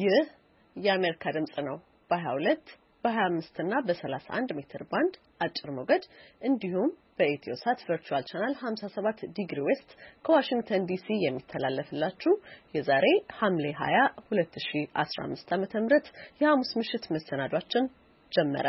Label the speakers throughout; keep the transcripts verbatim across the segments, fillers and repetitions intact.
Speaker 1: ይህ የአሜሪካ ድምጽ ነው። በ22 በ25 እና በ31 ሜትር ባንድ አጭር ሞገድ እንዲሁም በኢትዮሳት ቨርቹዋል ቻናል ሃምሳ ሰባት ዲግሪ ዌስት ከዋሽንግተን ዲሲ የሚተላለፍላችሁ የዛሬ ሐምሌ ሃያ ሁለት ሺህ አስራ አምስት ዓመተ ምህረት የሐሙስ ምሽት መሰናዷችን ጀመረ።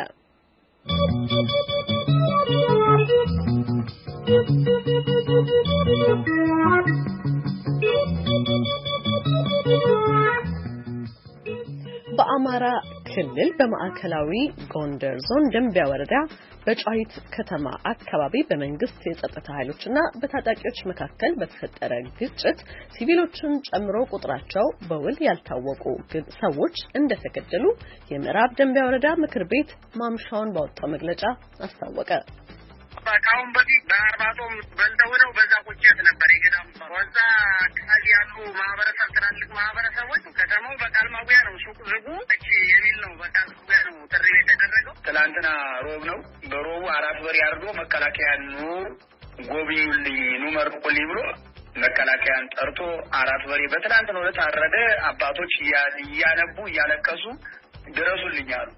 Speaker 1: በአማራ ክልል በማዕከላዊ ጎንደር ዞን ደንቢያ ወረዳ በጫይት ከተማ አካባቢ በመንግስት የጸጥታ ኃይሎችና በታጣቂዎች መካከል በተፈጠረ ግጭት ሲቪሎችን ጨምሮ ቁጥራቸው በውል ያልታወቁ ሰዎች እንደተገደሉ የምዕራብ ደንቢያ ወረዳ ምክር ቤት ማምሻውን ባወጣው መግለጫ አስታወቀ።
Speaker 2: ካሁን በፊት በአርባቶም በልተውለው በዛ ቁጭት ነበር ይገዳም ወዛ አካባቢ ያሉ ማህበረሰብ ትላልቅ ማህበረሰቦች ከተማው በቃል ማጉያ ነው ሱቅ ዝጉ እቺ የሚል ነው በቃል ማጉያ ነው ጥሪ የተደረገው። ትላንትና ሮብ ነው። በሮቡ አራት በሬ አርዶ መከላከያ ኑ ጎብኙልኝ ኑ መርቁልኝ ብሎ መከላከያን ጠርቶ አራት በሬ በትላንትና ዕለት አረደ። አባቶች እያነቡ እያለቀሱ ድረሱልኝ አሉ።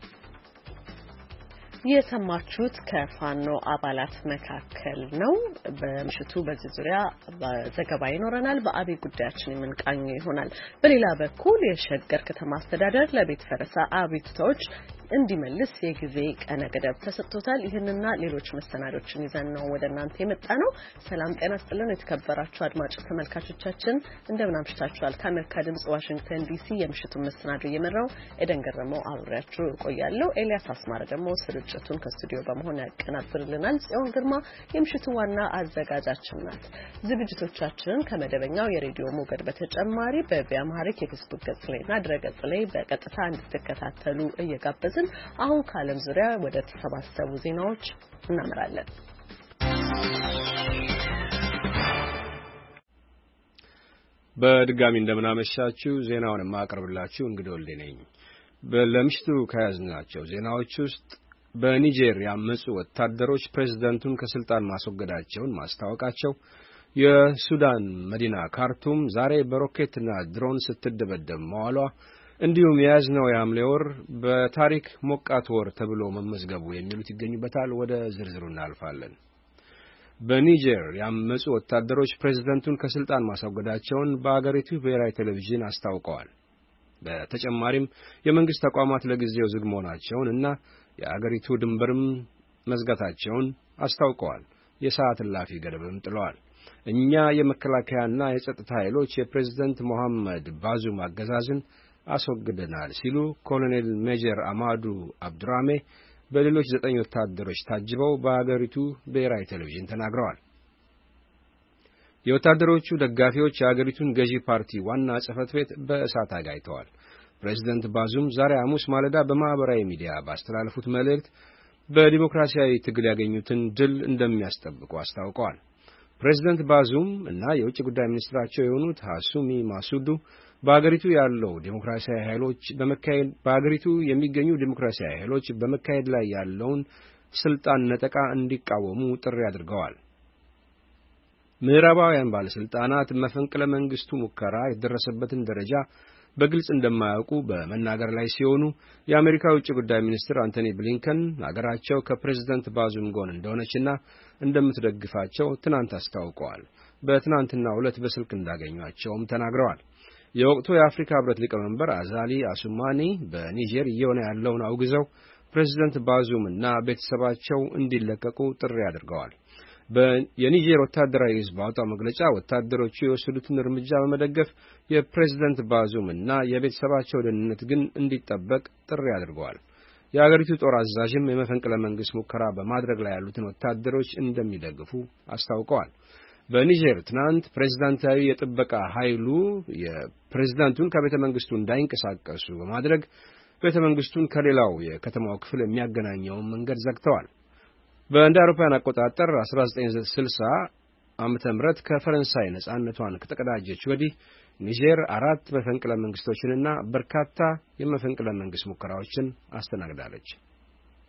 Speaker 1: የሰማችሁት ከፋኖ አባላት መካከል ነው። በምሽቱ በዚህ ዙሪያ ዘገባ ይኖረናል። በአብይ ጉዳያችን የምንቃኘው ይሆናል። በሌላ በኩል የሸገር ከተማ አስተዳደር ለቤት ፈረሳ አቤቱታዎች እንዲመልስ የጊዜ ቀነ ገደብ ተሰጥቶታል። ይህንንና ሌሎች መሰናዶችን ይዘን ነው ወደ እናንተ የመጣ ነው። ሰላም ጤና ይስጥልን የተከበራችሁ አድማጭ ተመልካቾቻችን እንደምን አምሽታችኋል? ከአሜሪካ ድምጽ ዋሽንግተን ዲሲ የምሽቱን መሰናዶ እየመራው ኤደን ገረመው አብሬያችሁ እቆያለሁ። ኤልያስ አስማረ ደግሞ ስርጭቱን ከስቱዲዮ በመሆን ያቀናብርልናል። ጽዮን ግርማ የምሽቱ ዋና አዘጋጃችን ናት። ዝግጅቶቻችንን ከመደበኛው የሬዲዮ ሞገድ በተጨማሪ በቢያማሪክ የፌስቡክ ገጽ ላይና ድረገጽ ላይ በቀጥታ እንድትከታተሉ እየጋበዝን አሁን ከዓለም ዙሪያ ወደ ተሰባሰቡ ዜናዎች እናመራለን።
Speaker 3: በድጋሚ እንደምናመሻችሁ ዜናውን ማቀርብላችሁ እንግዲህ ወልዴ ነኝ። በለምሽቱ ከያዝናቸው ዜናዎች ውስጥ በኒጀር ያመጹ ወታደሮች ፕሬዝዳንቱን ከስልጣን ማስወገዳቸውን ማስታወቃቸው፣ የሱዳን መዲና ካርቱም ዛሬ በሮኬትና ድሮን ስትደበደብ መዋሏ፣ እንዲሁም የያዝነው የሐምሌ ወር በታሪክ ሞቃት ወር ተብሎ መመዝገቡ የሚሉት ይገኙበታል። ወደ ዝርዝሩ እናልፋለን። በኒጀር ያመጹ ወታደሮች ፕሬዝዳንቱን ከስልጣን ማስወገዳቸውን በአገሪቱ ብሔራዊ ቴሌቪዥን አስታውቀዋል። በተጨማሪም የመንግስት ተቋማት ለጊዜው ዝግ መሆናቸውን እና የአገሪቱ ድንበርም መዝጋታቸውን አስታውቀዋል። የሰዓት እላፊ ገደብም ጥለዋል። እኛ የመከላከያና የጸጥታ ኃይሎች የፕሬዝዳንት መሐመድ ባዙም አገዛዝን አስወግደናል ሲሉ ኮሎኔል ሜጀር አማዱ አብዱራሜ በሌሎች ዘጠኝ ወታደሮች ታጅበው በአገሪቱ ብሔራዊ ቴሌቪዥን ተናግረዋል። የወታደሮቹ ደጋፊዎች የአገሪቱን ገዢ ፓርቲ ዋና ጽሕፈት ቤት በእሳት አጋይተዋል። ፕሬዝዳንት ባዙም ዛሬ ሐሙስ ማለዳ በማህበራዊ ሚዲያ ባስተላለፉት መልእክት በዲሞክራሲያዊ ትግል ያገኙትን ድል እንደሚያስጠብቁ አስታውቀዋል። ፕሬዝዳንት ባዙም እና የውጭ ጉዳይ ሚኒስትራቸው የሆኑት ሐሱሚ ማሱዱ በአገሪቱ ያለው ዲሞክራሲያዊ ኃይሎች በመካሄድ በአገሪቱ የሚገኙ ዲሞክራሲያዊ ኃይሎች በመካሄድ ላይ ያለውን ስልጣን ነጠቃ እንዲቃወሙ ጥሪ አድርገዋል። ምዕራባውያን ባለስልጣናት መፈንቅለ መንግስቱ ሙከራ የደረሰበትን ደረጃ በግልጽ እንደማያውቁ በመናገር ላይ ሲሆኑ የአሜሪካ ውጭ ጉዳይ ሚኒስትር አንቶኒ ብሊንከን አገራቸው ከፕሬዝዳንት ባዙም ጎን እንደሆነችና እንደምትደግፋቸው ትናንት አስታውቀዋል። በትናንትናው ዕለት በስልክ እንዳገኟቸውም ተናግረዋል። የወቅቱ የአፍሪካ ህብረት ሊቀመንበር አዛሊ አሱማኒ በኒጀር እየሆነ ያለውን አውግዘው ፕሬዝዳንት ባዙም እና ቤተሰባቸው እንዲለቀቁ ጥሪ አድርገዋል። የኒጀር ወታደራዊ ህዝብ ባወጣው መግለጫ ወታደሮቹ የወሰዱትን እርምጃ በመደገፍ የፕሬዝዳንት ባዙም እና የቤተሰባቸው ደህንነት ግን እንዲጠበቅ ጥሪ አድርገዋል። የአገሪቱ ጦር አዛዥም የመፈንቅለ መንግስት ሙከራ በማድረግ ላይ ያሉትን ወታደሮች እንደሚደግፉ አስታውቀዋል። በኒጀር ትናንት ፕሬዝዳንታዊ የጥበቃ ኃይሉ የፕሬዝዳንቱን ከቤተ መንግስቱ እንዳይንቀሳቀሱ በማድረግ ቤተ መንግስቱን ከሌላው የከተማው ክፍል የሚያገናኘውን መንገድ ዘግተዋል። በእንደ አውሮፓውያን አቆጣጠር አስራ ዘጠኝ ስልሳ ዓመተ ምህረት ከፈረንሳይ ነጻነቷን ከተቀዳጀች ወዲህ ኒጀር አራት መፈንቅለ መንግስቶችንና በርካታ የመፈንቅለ መንግስት ሙከራዎችን አስተናግዳለች።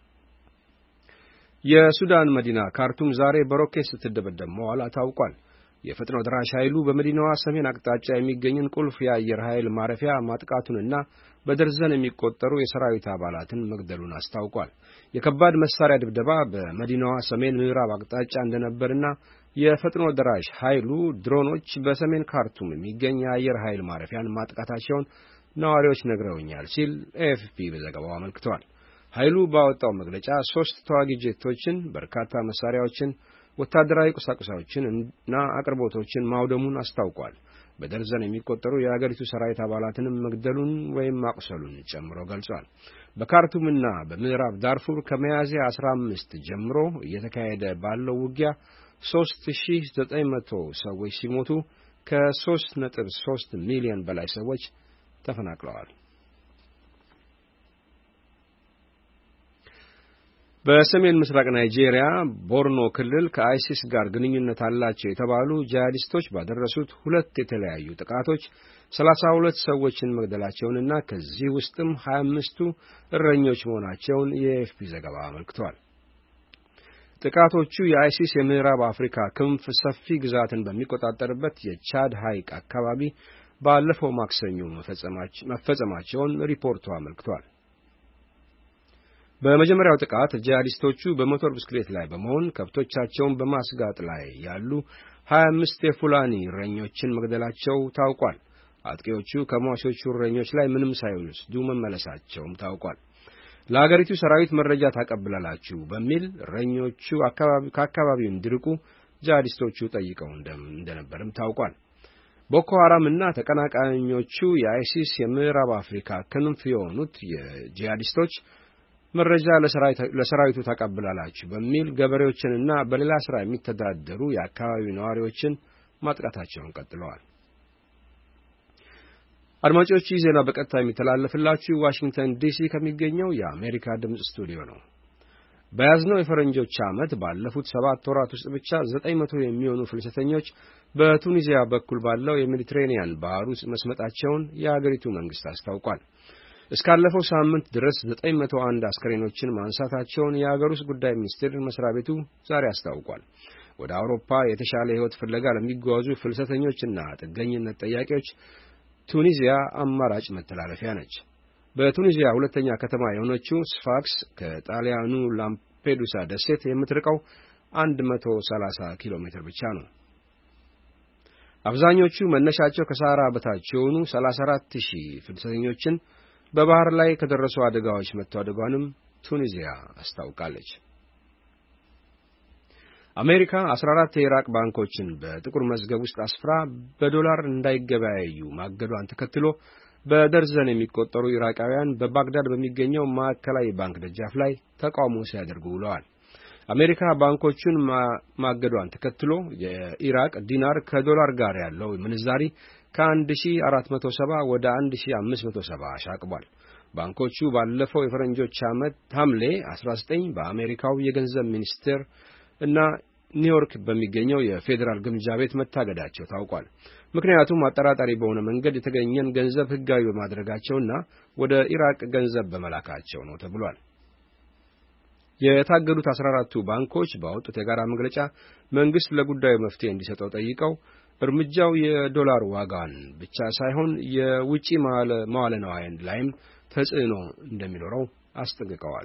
Speaker 3: የሱዳን መዲና ካርቱም ዛሬ በሮኬት ስትደበደብ መዋሏ ታውቋል። የፈጥኖ ደራሽ ኃይሉ በመዲናዋ ሰሜን አቅጣጫ የሚገኝን ቁልፍ የአየር ኃይል ማረፊያ ማጥቃቱንና በደርዘን የሚቆጠሩ የሰራዊት አባላትን መግደሉን አስታውቋል። የከባድ መሳሪያ ድብደባ በመዲናዋ ሰሜን ምዕራብ አቅጣጫ እንደነበርና የፈጥኖ ደራሽ ኃይሉ ድሮኖች በሰሜን ካርቱም የሚገኝ የአየር ኃይል ማረፊያን ማጥቃታቸውን ነዋሪዎች ነግረውኛል ሲል ኤኤፍፒ በዘገባው አመልክቷል። ኃይሉ ባወጣው መግለጫ ሶስት ተዋጊ ጄቶችን፣ በርካታ መሳሪያዎችን፣ ወታደራዊ ቁሳቁሶችን እና አቅርቦቶችን ማውደሙን አስታውቋል። በደርዘን የሚቆጠሩ የአገሪቱ ሰራዊት አባላትንም መግደሉን ወይም ማቁሰሉን ጨምሮ ገልጿል። በካርቱምና በምዕራብ ዳርፉር ከሚያዝያ አስራ አምስት ጀምሮ እየተካሄደ ባለው ውጊያ ሶስት ሺህ ዘጠኝ መቶ ሰዎች ሲሞቱ ከሶስት ነጥብ ሶስት ሚሊዮን በላይ ሰዎች ተፈናቅለዋል። በሰሜን ምስራቅ ናይጄሪያ ቦርኖ ክልል ከአይሲስ ጋር ግንኙነት አላቸው የተባሉ ጂሃዲስቶች ባደረሱት ሁለት የተለያዩ ጥቃቶች ሰላሳ ሁለት ሰዎችን መግደላቸውንና ከዚህ ውስጥም ሀያ አምስቱ እረኞች መሆናቸውን የኤኤፍፒ ዘገባ አመልክቷል። ጥቃቶቹ የአይሲስ የምዕራብ አፍሪካ ክንፍ ሰፊ ግዛትን በሚቆጣጠርበት የቻድ ሐይቅ አካባቢ ባለፈው ማክሰኞ መፈጸማቸውን ሪፖርቱ አመልክቷል። በመጀመሪያው ጥቃት ጂሃዲስቶቹ በሞተር ብስክሌት ላይ በመሆን ከብቶቻቸውን በማስጋጥ ላይ ያሉ ሀያ አምስት የፉላኒ እረኞችን መግደላቸው ታውቋል። አጥቂዎቹ ከሟቾቹ እረኞች ላይ ምንም ሳይወስዱ መመለሳቸውም ታውቋል። ለአገሪቱ ሰራዊት መረጃ ታቀብላላችሁ በሚል እረኞቹ ከአካባቢው እንዲርቁ ጂሃዲስቶቹ ጠይቀው እንደነበርም ታውቋል። ቦኮ ሐራም እና ተቀናቃኞቹ የአይሲስ የምዕራብ አፍሪካ ክንፍ የሆኑት የጂሃዲስቶች መረጃ ለሰራዊቱ ታቀብላላችሁ በሚል ገበሬዎችንና በሌላ ስራ የሚተዳደሩ የአካባቢው ነዋሪዎችን ማጥቃታቸውን ቀጥለዋል። አድማጮች ይህ ዜና በቀጥታ የሚተላለፍላችሁ ዋሽንግተን ዲሲ ከሚገኘው የአሜሪካ ድምጽ ስቱዲዮ ነው። በያዝነው የፈረንጆች ዓመት ባለፉት ሰባት ወራት ውስጥ ብቻ ዘጠኝ መቶ የሚሆኑ ፍልሰተኞች በቱኒዚያ በኩል ባለው የሜዲትሬኒያን ባህር ውስጥ መስመጣቸውን የአገሪቱ መንግስት አስታውቋል። እስካለፈው ሳምንት ድረስ ዘጠኝ መቶ አንድ አስከሬኖችን ማንሳታቸውን የአገር ውስጥ ጉዳይ ሚኒስቴር መስሪያ ቤቱ ዛሬ አስታውቋል። ወደ አውሮፓ የተሻለ ሕይወት ፍለጋ ለሚጓዙ ፍልሰተኞችና ጥገኝነት ጠያቂዎች ቱኒዚያ አማራጭ መተላለፊያ ነች። በቱኒዚያ ሁለተኛ ከተማ የሆነችው ስፋክስ ከጣሊያኑ ላምፔዱሳ ደሴት የምትርቀው አንድ መቶ ሰላሳ ኪሎ ሜትር ብቻ ነው። አብዛኞቹ መነሻቸው ከሳህራ በታች የሆኑ ሰላሳ አራት ሺህ ፍልሰተኞችን በባህር ላይ ከደረሱ አደጋዎች መታደጓንም ቱኒዚያ አስታውቃለች። አሜሪካ አስራ አራት የኢራቅ ባንኮችን በጥቁር መዝገብ ውስጥ አስፍራ በዶላር እንዳይገበያዩ ማገዷን ተከትሎ በደርዘን የሚቆጠሩ ኢራቃውያን በባግዳድ በሚገኘው ማዕከላዊ ባንክ ደጃፍ ላይ ተቃውሞ ሲያደርጉ ውለዋል። አሜሪካ ባንኮቹን ማገዷን ተከትሎ የኢራቅ ዲናር ከዶላር ጋር ያለው ምንዛሪ ከአንድ ሺህ አራት መቶ ሰባ ወደ አንድ ሺህ አምስት መቶ ሰባ አሻቅቧል። ባንኮቹ ባለፈው የፈረንጆች ዓመት ሐምሌ አስራ ዘጠኝ በአሜሪካው የገንዘብ ሚኒስቴር እና ኒውዮርክ በሚገኘው የፌዴራል ግምጃ ቤት መታገዳቸው ታውቋል። ምክንያቱም አጠራጣሪ በሆነ መንገድ የተገኘን ገንዘብ ሕጋዊ በማድረጋቸውና ወደ ኢራቅ ገንዘብ በመላካቸው ነው ተብሏል። የታገዱት አስራ አራቱ ባንኮች ባወጡት የጋራ መግለጫ መንግስት ለጉዳዩ መፍትሄ እንዲሰጠው ጠይቀው እርምጃው የዶላር ዋጋን ብቻ ሳይሆን የውጪ መዋለ ንዋይ ላይም ተጽዕኖ እንደሚኖረው አስጠንቅቀዋል።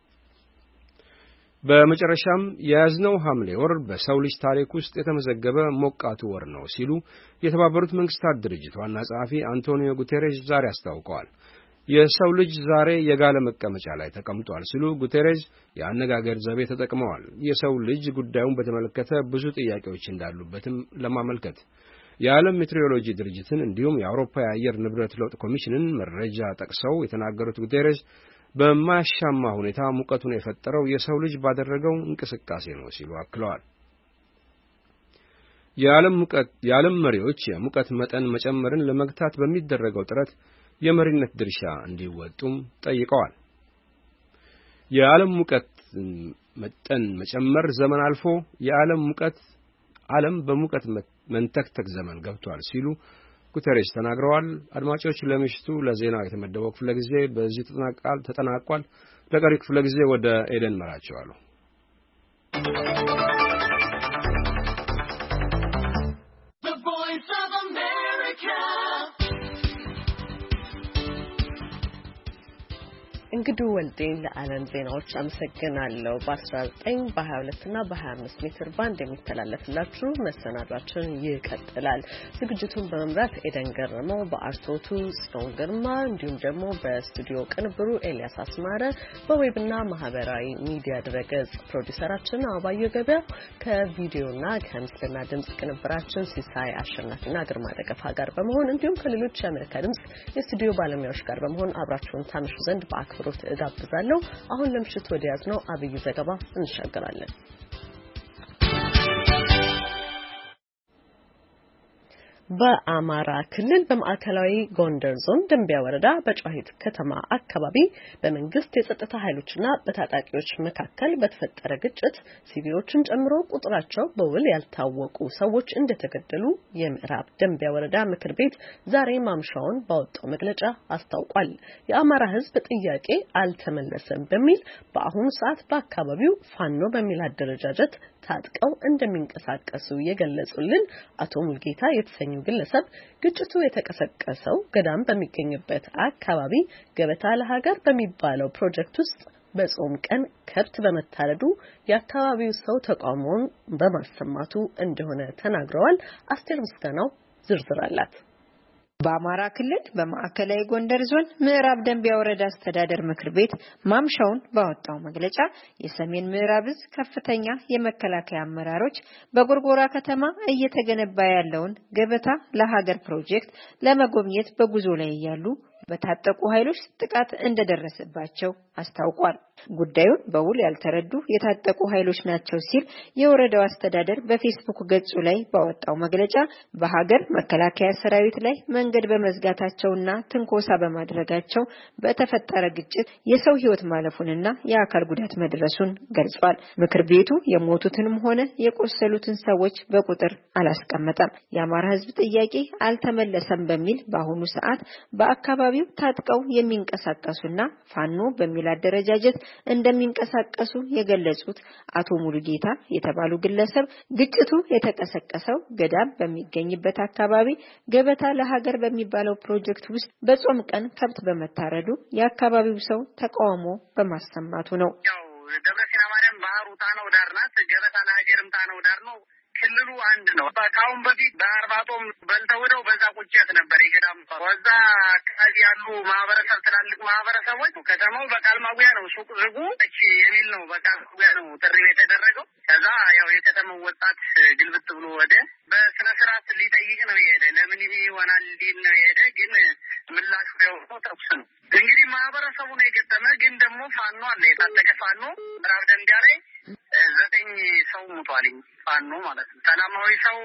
Speaker 3: በመጨረሻም የያዝነው ሐምሌ ወር በሰው ልጅ ታሪክ ውስጥ የተመዘገበ ሞቃቱ ወር ነው ሲሉ የተባበሩት መንግስታት ድርጅት ዋና ጸሐፊ አንቶኒዮ ጉቴሬስ ዛሬ አስታውቀዋል። የሰው ልጅ ዛሬ የጋለ መቀመጫ ላይ ተቀምጧል ሲሉ ጉቴሬስ የአነጋገር ዘይቤ ተጠቅመዋል። የሰው ልጅ ጉዳዩን በተመለከተ ብዙ ጥያቄዎች እንዳሉበትም ለማመልከት የዓለም ሜትሮሎጂ ድርጅትን እንዲሁም የአውሮፓ የአየር ንብረት ለውጥ ኮሚሽንን መረጃ ጠቅሰው የተናገሩት ጉቴሬስ በማያሻማ ሁኔታ ሙቀቱን የፈጠረው የሰው ልጅ ባደረገው እንቅስቃሴ ነው ሲሉ አክለዋል። የዓለም ሙቀት የዓለም መሪዎች የሙቀት መጠን መጨመርን ለመግታት በሚደረገው ጥረት የመሪነት ድርሻ እንዲወጡም ጠይቀዋል። የዓለም ሙቀት መጠን መጨመር ዘመን አልፎ የዓለም ሙቀት ዓለም በሙቀት መንተክተክ ዘመን ገብቷል ሲሉ ጉተሬስ ተናግረዋል። አድማጮች ለምሽቱ ለዜናው የተመደበው ክፍለ ጊዜ በዚህ ተጠናቋል ተጠናቋል። ለቀሪ ክፍለ ጊዜ ወደ ኤደን መራቸዋለሁ።
Speaker 1: እንግዲህ ወልዴን ለዓለም ዜናዎች አመሰግናለሁ። በ19 በ22 እና በ25 ሜትር ባንድ የሚተላለፍላችሁ መሰናዷችን ይቀጥላል። ዝግጅቱን በመምራት ኤደን ገረመው፣ በአርቶቱ ጽዮን ግርማ እንዲሁም ደግሞ በስቱዲዮ ቅንብሩ ኤልያስ አስማረ፣ በዌብና ማህበራዊ ሚዲያ ድረገጽ ፕሮዲውሰራችን አባየ ገበያ ከቪዲዮና ከምስልና ድምጽ ቅንብራችን ሲሳይ አሸናፊና ግርማ ደገፋ ጋር በመሆን እንዲሁም ከሌሎች የአሜሪካ ድምጽ የስቱዲዮ ባለሙያዎች ጋር በመሆን አብራችሁን ታመሹ ዘንድ በአክብሮት እጋብዛለሁ። አሁን ለምሽቱ ወደ ያዝነው አብይ ዘገባ እንሻገራለን። በአማራ ክልል በማዕከላዊ ጎንደር ዞን ደንቢያ ወረዳ በጨዋሂት ከተማ አካባቢ በመንግስት የጸጥታ ኃይሎችና በታጣቂዎች መካከል በተፈጠረ ግጭት ሲቪሎችን ጨምሮ ቁጥራቸው በውል ያልታወቁ ሰዎች እንደተገደሉ የምዕራብ ደንቢያ ወረዳ ምክር ቤት ዛሬ ማምሻውን ባወጣው መግለጫ አስታውቋል። የአማራ ሕዝብ ጥያቄ አልተመለሰም በሚል በአሁኑ ሰዓት በአካባቢው ፋኖ በሚል አደረጃጀት ታጥቀው እንደሚንቀሳቀሱ የገለጹልን አቶ ሙልጌታ የተሰኙ ግለሰብ ግጭቱ የተቀሰቀሰው ገዳም በሚገኝበት አካባቢ ገበታ ለሀገር በሚባለው ፕሮጀክት ውስጥ በጾም ቀን ከብት በመታረዱ የአካባቢው ሰው ተቃውሞውን በማሰማቱ እንደሆነ ተናግረዋል። አስቴር ምስጋናው ዝርዝር አላት።
Speaker 4: በአማራ ክልል በማዕከላዊ ጎንደር ዞን ምዕራብ ደንቢያ ወረዳ አስተዳደር ምክር ቤት ማምሻውን ባወጣው መግለጫ የሰሜን ምዕራብ ዕዝ ከፍተኛ የመከላከያ አመራሮች በጎርጎራ ከተማ እየተገነባ ያለውን ገበታ ለሀገር ፕሮጀክት ለመጎብኘት በጉዞ ላይ ያሉ በታጠቁ ኃይሎች ጥቃት እንደደረሰባቸው አስታውቋል። ጉዳዩን በውል ያልተረዱ የታጠቁ ኃይሎች ናቸው ሲል የወረዳው አስተዳደር በፌስቡክ ገጹ ላይ ባወጣው መግለጫ በሀገር መከላከያ ሰራዊት ላይ መንገድ በመዝጋታቸውና ትንኮሳ በማድረጋቸው በተፈጠረ ግጭት የሰው ሕይወት ማለፉንና የአካል ጉዳት መድረሱን ገልጿል። ምክር ቤቱ የሞቱትንም ሆነ የቆሰሉትን ሰዎች በቁጥር አላስቀመጠም። የአማራ ሕዝብ ጥያቄ አልተመለሰም በሚል በአሁኑ ሰዓት በአካባቢው ታጥቀው የሚንቀሳቀሱና ፋኖ በሚል አደረጃጀት እንደሚንቀሳቀሱ የገለጹት አቶ ሙሉጌታ የተባሉ ግለሰብ ግጭቱ የተቀሰቀሰው ገዳም በሚገኝበት አካባቢ ገበታ ለሀገር በሚባለው ፕሮጀክት ውስጥ በጾም ቀን ከብት በመታረዱ የአካባቢው ሰው ተቃውሞ በማሰማቱ ነው።
Speaker 2: ያው ደብረሲና ማርያም ባህሩ ታነው ዳር ናት። ገበታ ለሀገርም ታነው ዳር ነው። ክልሉ አንድ ነው። ከአሁን በፊት በአርባቶም በልተውደው በዛ ቁጭት ነበር የገዳም ወዛ አካባቢ ያሉ ማህበረሰብ ትላልቅ ማህበረሰቦች ከተማው በቃል ማጉያ ነው ሱቅ ዝጉ እቺ የሚል ነው በቃል ማጉያ ነው ጥሪ የተደረገው። ከዛ ያው የከተማው ወጣት ግልብጥ ብሎ ወደ በስነ ስርዓት ሊጠይቅ ነው የሄደ። ለምን ይሄ ይሆናል እንዴት ነው የሄደ? ግን ምላሹ ያው ተኩስ ነው። እንግዲህ ማህበረሰቡ ነው የገጠመ። ግን ደግሞ ፋኖ አለ የታጠቀ ፋኖ ምዕራብ ደንቢያ ላይ ዘጠኝ ሰው ሞቷል። ፋኖ ማለት ነው። ሰላማዊ ሰው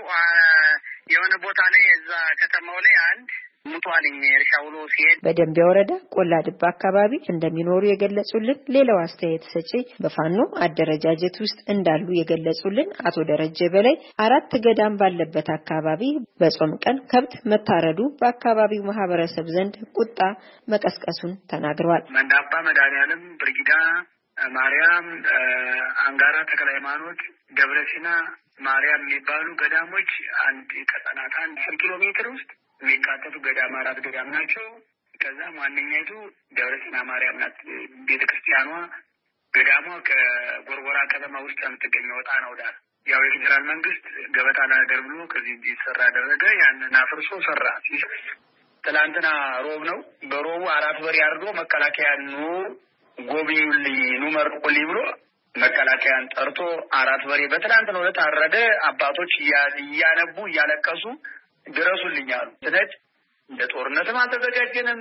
Speaker 2: የሆነ ቦታ ላይ እዛ ከተማው ላይ አንድ ሞቷል። እርሻውሎ ሲሄድ
Speaker 4: በደንቢያ ወረዳ ቆላ ድባ አካባቢ እንደሚኖሩ የገለጹልን ሌላው አስተያየት ሰጪ በፋኖ አደረጃጀት ውስጥ እንዳሉ የገለጹልን አቶ ደረጀ በላይ አራት ገዳም ባለበት አካባቢ በጾም ቀን ከብት መታረዱ በአካባቢው ማህበረሰብ ዘንድ ቁጣ መቀስቀሱን ተናግረዋል።
Speaker 2: መንዳባ መድኃኔዓለም ብርጊዳ ማርያም አንጋራ ተክለ ሃይማኖት ደብረሲና ማርያም የሚባሉ ገዳሞች አንድ ቀጠናት አንድ ኪሎ ሜትር ውስጥ የሚካተቱ ገዳም አራት ገዳም ናቸው። ከዛ ዋነኛይቱ ደብረሲና ማርያም ናት። ቤተክርስቲያኗ ገዳሟ ከጎርጎራ ከተማ ውስጥ የምትገኘው ወጣ ነው ዳር ያው የፌዴራል መንግስት ገበታ ለሀገር ብሎ ከዚህ እንዲሰራ ያደረገ ያንን አፍርሶ ሰራ። ትላንትና ሮብ ነው። በሮቡ አራት በሬ አርዶ መከላከያ ኑ ጎብኙልኝ ኑ መርቁልኝ ብሎ መከላከያን ጠርቶ አራት በሬ በትላንትናው ዕለት አረደ። አባቶች እያነቡ እያለቀሱ ድረሱልኝ አሉ። ስለዚህ ለጦርነትም አልተዘጋጀንም፣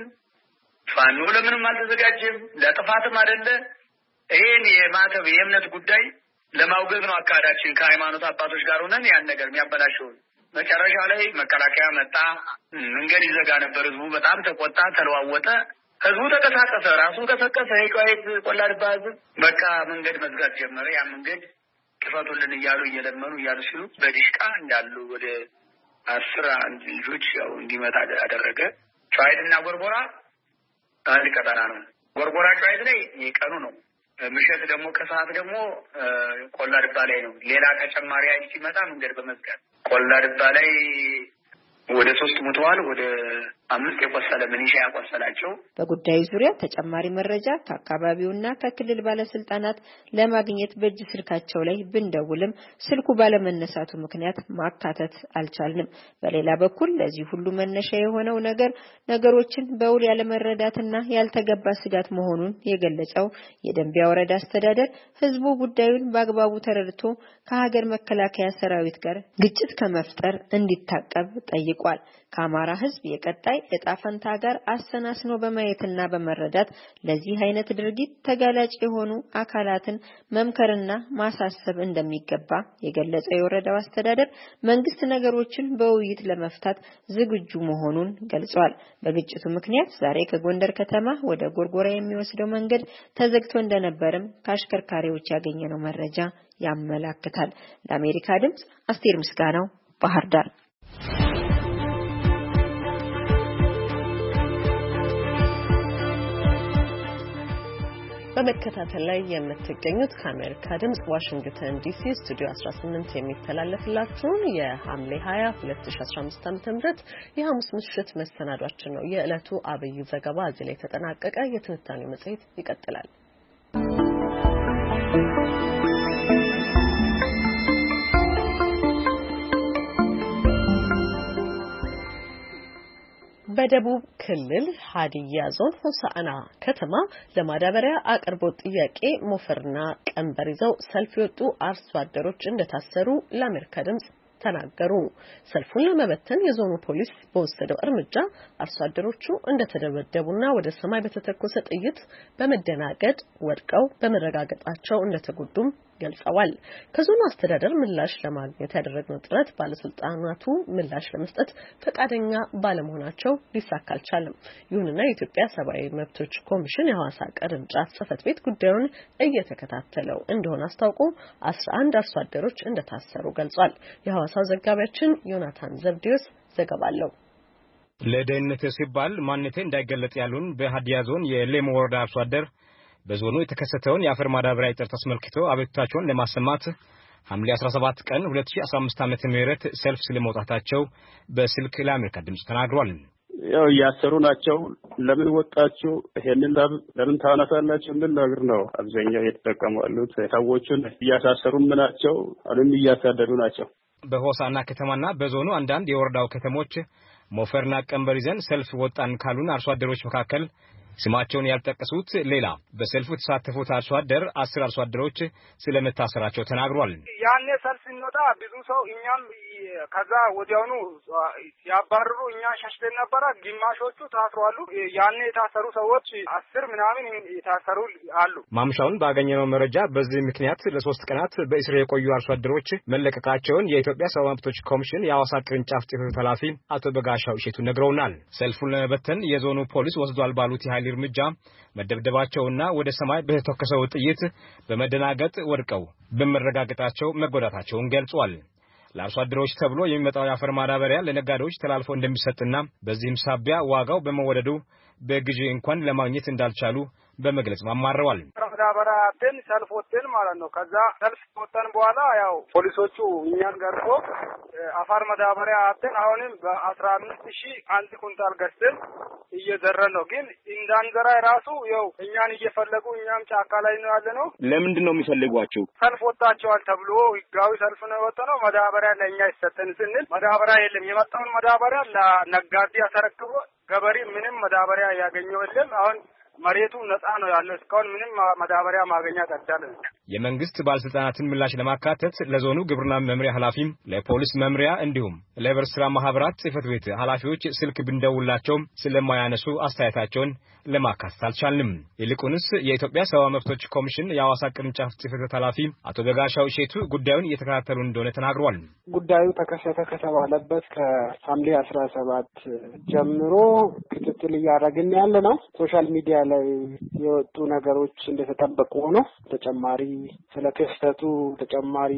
Speaker 2: ፋኖ ለምንም አልተዘጋጀም፣ ለጥፋትም አይደለ። ይሄን የማተብ የእምነት ጉዳይ ለማውገዝ ነው አካዳችን ከሃይማኖት አባቶች ጋር ሆነን ያን ነገር የሚያበላሸው። መጨረሻ ላይ መከላከያ መጣ። መንገድ ይዘጋ ነበር። ህዝቡ በጣም ተቆጣ፣ ተለዋወጠ። ህዝቡ ተቀሳቀሰ፣ ራሱ ተቀሰቀሰ። የጨዋሂት ቆላ ድባ ህዝብ በቃ መንገድ መዝጋት ጀመረ። ያ መንገድ ክፈቱልን እያሉ እየለመኑ እያሉ ሲሉ በዲሽቃ እንዳሉ ወደ አስራ አንድ ልጆች ያው እንዲመጣ አደረገ። ጨዋሂትና ጎርጎራ አንድ ቀጠና ነው። ጎርጎራ ጨዋሂት ላይ የቀኑ ነው። ምሽት ደግሞ ከሰዓት ደግሞ ቆላ ድባ ላይ ነው። ሌላ ተጨማሪ ኃይል ሲመጣ መንገድ በመዝጋት ቆላ ድባ ላይ ወደ ሶስት ሞተዋል። ወደ አምስት የቆሰለ ምንሻ ያቆሰላቸው።
Speaker 4: በጉዳዩ ዙሪያ ተጨማሪ መረጃ ከአካባቢውና ከክልል ባለስልጣናት ለማግኘት በእጅ ስልካቸው ላይ ብንደውልም ስልኩ ባለመነሳቱ ምክንያት ማካተት አልቻልንም። በሌላ በኩል ለዚህ ሁሉ መነሻ የሆነው ነገር ነገሮችን በውል ያለመረዳትና ያልተገባ ስጋት መሆኑን የገለጸው የደንቢያ ወረዳ አስተዳደር ህዝቡ ጉዳዩን በአግባቡ ተረድቶ ከሀገር መከላከያ ሰራዊት ጋር ግጭት ከመፍጠር እንዲታቀብ ጠይቋል። ከአማራ ህዝብ የቀጣይ እጣ ፈንታ ጋር አሰናስኖ በማየትና በመረዳት ለዚህ አይነት ድርጊት ተጋላጭ የሆኑ አካላትን መምከርና ማሳሰብ እንደሚገባ የገለጸው የወረዳው አስተዳደር መንግስት ነገሮችን በውይይት ለመፍታት ዝግጁ መሆኑን ገልጿል። በግጭቱ ምክንያት ዛሬ ከጎንደር ከተማ ወደ ጎርጎራ የሚወስደው መንገድ ተዘግቶ እንደነበርም ከአሽከርካሪዎች ያገኘነው መረጃ ያመለክታል። ለአሜሪካ ድምጽ አስቴር ምስጋናው ባህር ዳር።
Speaker 1: በመከታተል ላይ የምትገኙት ከአሜሪካ ድምጽ ዋሽንግተን ዲሲ ስቱዲዮ አስራ ስምንት የሚተላለፍላችሁን የሐምሌ ሃያ ሁለት ሺህ አስራ አምስት ዓ.ም የሐሙስ ምሽት መሰናዷችን ነው። የዕለቱ አብይ ዘገባ እዚህ ላይ ተጠናቀቀ። የትንታኔው መጽሔት ይቀጥላል። በደቡብ ክልል ሀዲያ ዞን ሆሳዕና ከተማ ለማዳበሪያ አቅርቦት ጥያቄ ሞፈርና ቀንበር ይዘው ሰልፍ የወጡ አርሶ አደሮች እንደታሰሩ ለአሜሪካ ድምጽ ተናገሩ። ሰልፉን ለመበተን የዞኑ ፖሊስ በወሰደው እርምጃ አርሶ አደሮቹ እንደተደበደቡና ወደ ሰማይ በተተኮሰ ጥይት በመደናገጥ ወድቀው በመረጋገጣቸው እንደተጎዱም ገልጸዋል። ከዞኑ አስተዳደር ምላሽ ለማግኘት ያደረግነው ጥረት ባለስልጣናቱ ምላሽ ለመስጠት ፈቃደኛ ባለመሆናቸው ሊሳካ አልቻለም። ይሁንና የኢትዮጵያ ሰብአዊ መብቶች ኮሚሽን የሐዋሳ ቅርንጫፍ ጽሕፈት ቤት ጉዳዩን እየተከታተለው እንደሆነ አስታውቆ አስራ አንድ አርሶ አደሮች እንደታሰሩ ገልጿል። የሐዋሳው ዘጋቢያችን ዮናታን ዘብዲዮስ ዘገባ አለው።
Speaker 5: ለደህንነት ሲባል ማንነቴ እንዳይገለጥ ያሉን በሀዲያ ዞን የሌሞ ወረዳ አርሶ አደር በዞኑ የተከሰተውን የአፈር ማዳበሪያ እጥረት አስመልክቶ አቤቱታቸውን ለማሰማት ሐምሌ አስራ ሰባት ቀን ሁለት ሺህ አስራ አምስት ዓመተ ምህረት ሰልፍ ስለመውጣታቸው በስልክ ለአሜሪካ ድምጽ ተናግሯል።
Speaker 6: ያው ያሰሩ ናቸው። ለምን ወጣችሁ? ይሄንን ለምን ታነሳላችሁ? ምን ነገር ነው አብዛኛው የተጠቀሙ ያሉት ሰዎችን እያሳሰሩም ናቸው፣ አሁንም እያሳደዱ ናቸው።
Speaker 5: በሆሳዕና ከተማና በዞኑ አንዳንድ የወረዳው ከተሞች ሞፈርና ቀንበር ይዘን ሰልፍ ወጣን ካሉን አርሶ አደሮች መካከል ስማቸውን ያልጠቀሱት ሌላ በሰልፉ ተሳተፉት አርሶ አደር አስር አርሶ አደሮች ስለመታሰራቸው ተናግሯል።
Speaker 7: ያኔ ሰልፍ እንወጣ ብዙ ሰው እኛም ከዛ ወዲያውኑ ያባረሩ እኛ ሸሽተን ነበር። ግማሾቹ ታስረዋል። ያኔ የታሰሩ ሰዎች አስር ምናምን የታሰሩ አሉ።
Speaker 5: ማምሻውን ባገኘነው መረጃ በዚህ ምክንያት ለሶስት ቀናት በእስር የቆዩ አርሶ አደሮች መለቀቃቸውን የኢትዮጵያ ሰብአዊ መብቶች ኮሚሽን የሐዋሳ ቅርንጫፍ ጽሕፈት ቤት ኃላፊ አቶ በጋሻው እሸቱ ነግረውናል። ሰልፉን ለመበተን የዞኑ ፖሊስ ወስዷል ባሉት የኃይል እርምጃ መደብደባቸውና ወደ ሰማይ በተተኮሰው ጥይት በመደናገጥ ወድቀው በመረጋገጣቸው መጎዳታቸውን ገልጿል። ለአርሶ አደሮች ተብሎ የሚመጣው የአፈር ማዳበሪያ ለነጋዴዎች ተላልፎ እንደሚሰጥና በዚህም ሳቢያ ዋጋው በመወደዱ በግዢ እንኳን ለማግኘት እንዳልቻሉ በመግለጽ ማማረዋል።
Speaker 7: ማዳበሪያ አጥተን ሰልፍ ወጥተን ማለት ነው። ከዛ ሰልፍ ወጥተን በኋላ ያው ፖሊሶቹ እኛን ገርፎ አፈር ማዳበሪያ አጥተን አሁንም በአስራ አምስት ሺህ አንድ ኩንታል ገዝተን እየዘረን ነው። ግን እንዳንዘራ ራሱ ያው እኛን እየፈለጉ እኛም ጫካ ላይ ነው ያለነው።
Speaker 6: ለምንድን ነው የሚፈልጓቸው?
Speaker 7: ሰልፍ ወጣቸዋል ተብሎ ህጋዊ ሰልፍ ነው የወጣነው። ማዳበሪያ ለእኛ ይሰጠን ስንል ማዳበሪያ የለም። የመጣውን ማዳበሪያ ለነጋዴ አስረክቦ ገበሬ ምንም ማዳበሪያ ያገኘው የለም። አሁን መሬቱ ነፃ ነው ያለው። እስካሁን ምንም ማዳበሪያ ማግኘት አልቻለም።
Speaker 5: የመንግስት ባለስልጣናትን ምላሽ ለማካተት ለዞኑ ግብርና መምሪያ ኃላፊም ለፖሊስ መምሪያ እንዲሁም ለህብረት ስራ ማህበራት ጽሕፈት ቤት ኃላፊዎች ስልክ ብንደውላቸው ስለማያነሱ አስተያየታቸውን ለማካተት አልቻልንም። ይልቁንስ የኢትዮጵያ ሰብአዊ መብቶች ኮሚሽን የሐዋሳ ቅርንጫፍ ጽሕፈት ቤት ኃላፊ አቶ በጋሻው እሸቱ ጉዳዩን እየተከታተሉ እንደሆነ ተናግሯል።
Speaker 8: ጉዳዩ ተከሰተ ከተባለበት ከሐምሌ አስራ ሰባት ጀምሮ ክትትል እያደረግን ያለ ነው። ሶሻል ሚዲያ ላይ የወጡ ነገሮች እንደተጠበቁ ሆነው ተጨማሪ ስለ ክስተቱ ተጨማሪ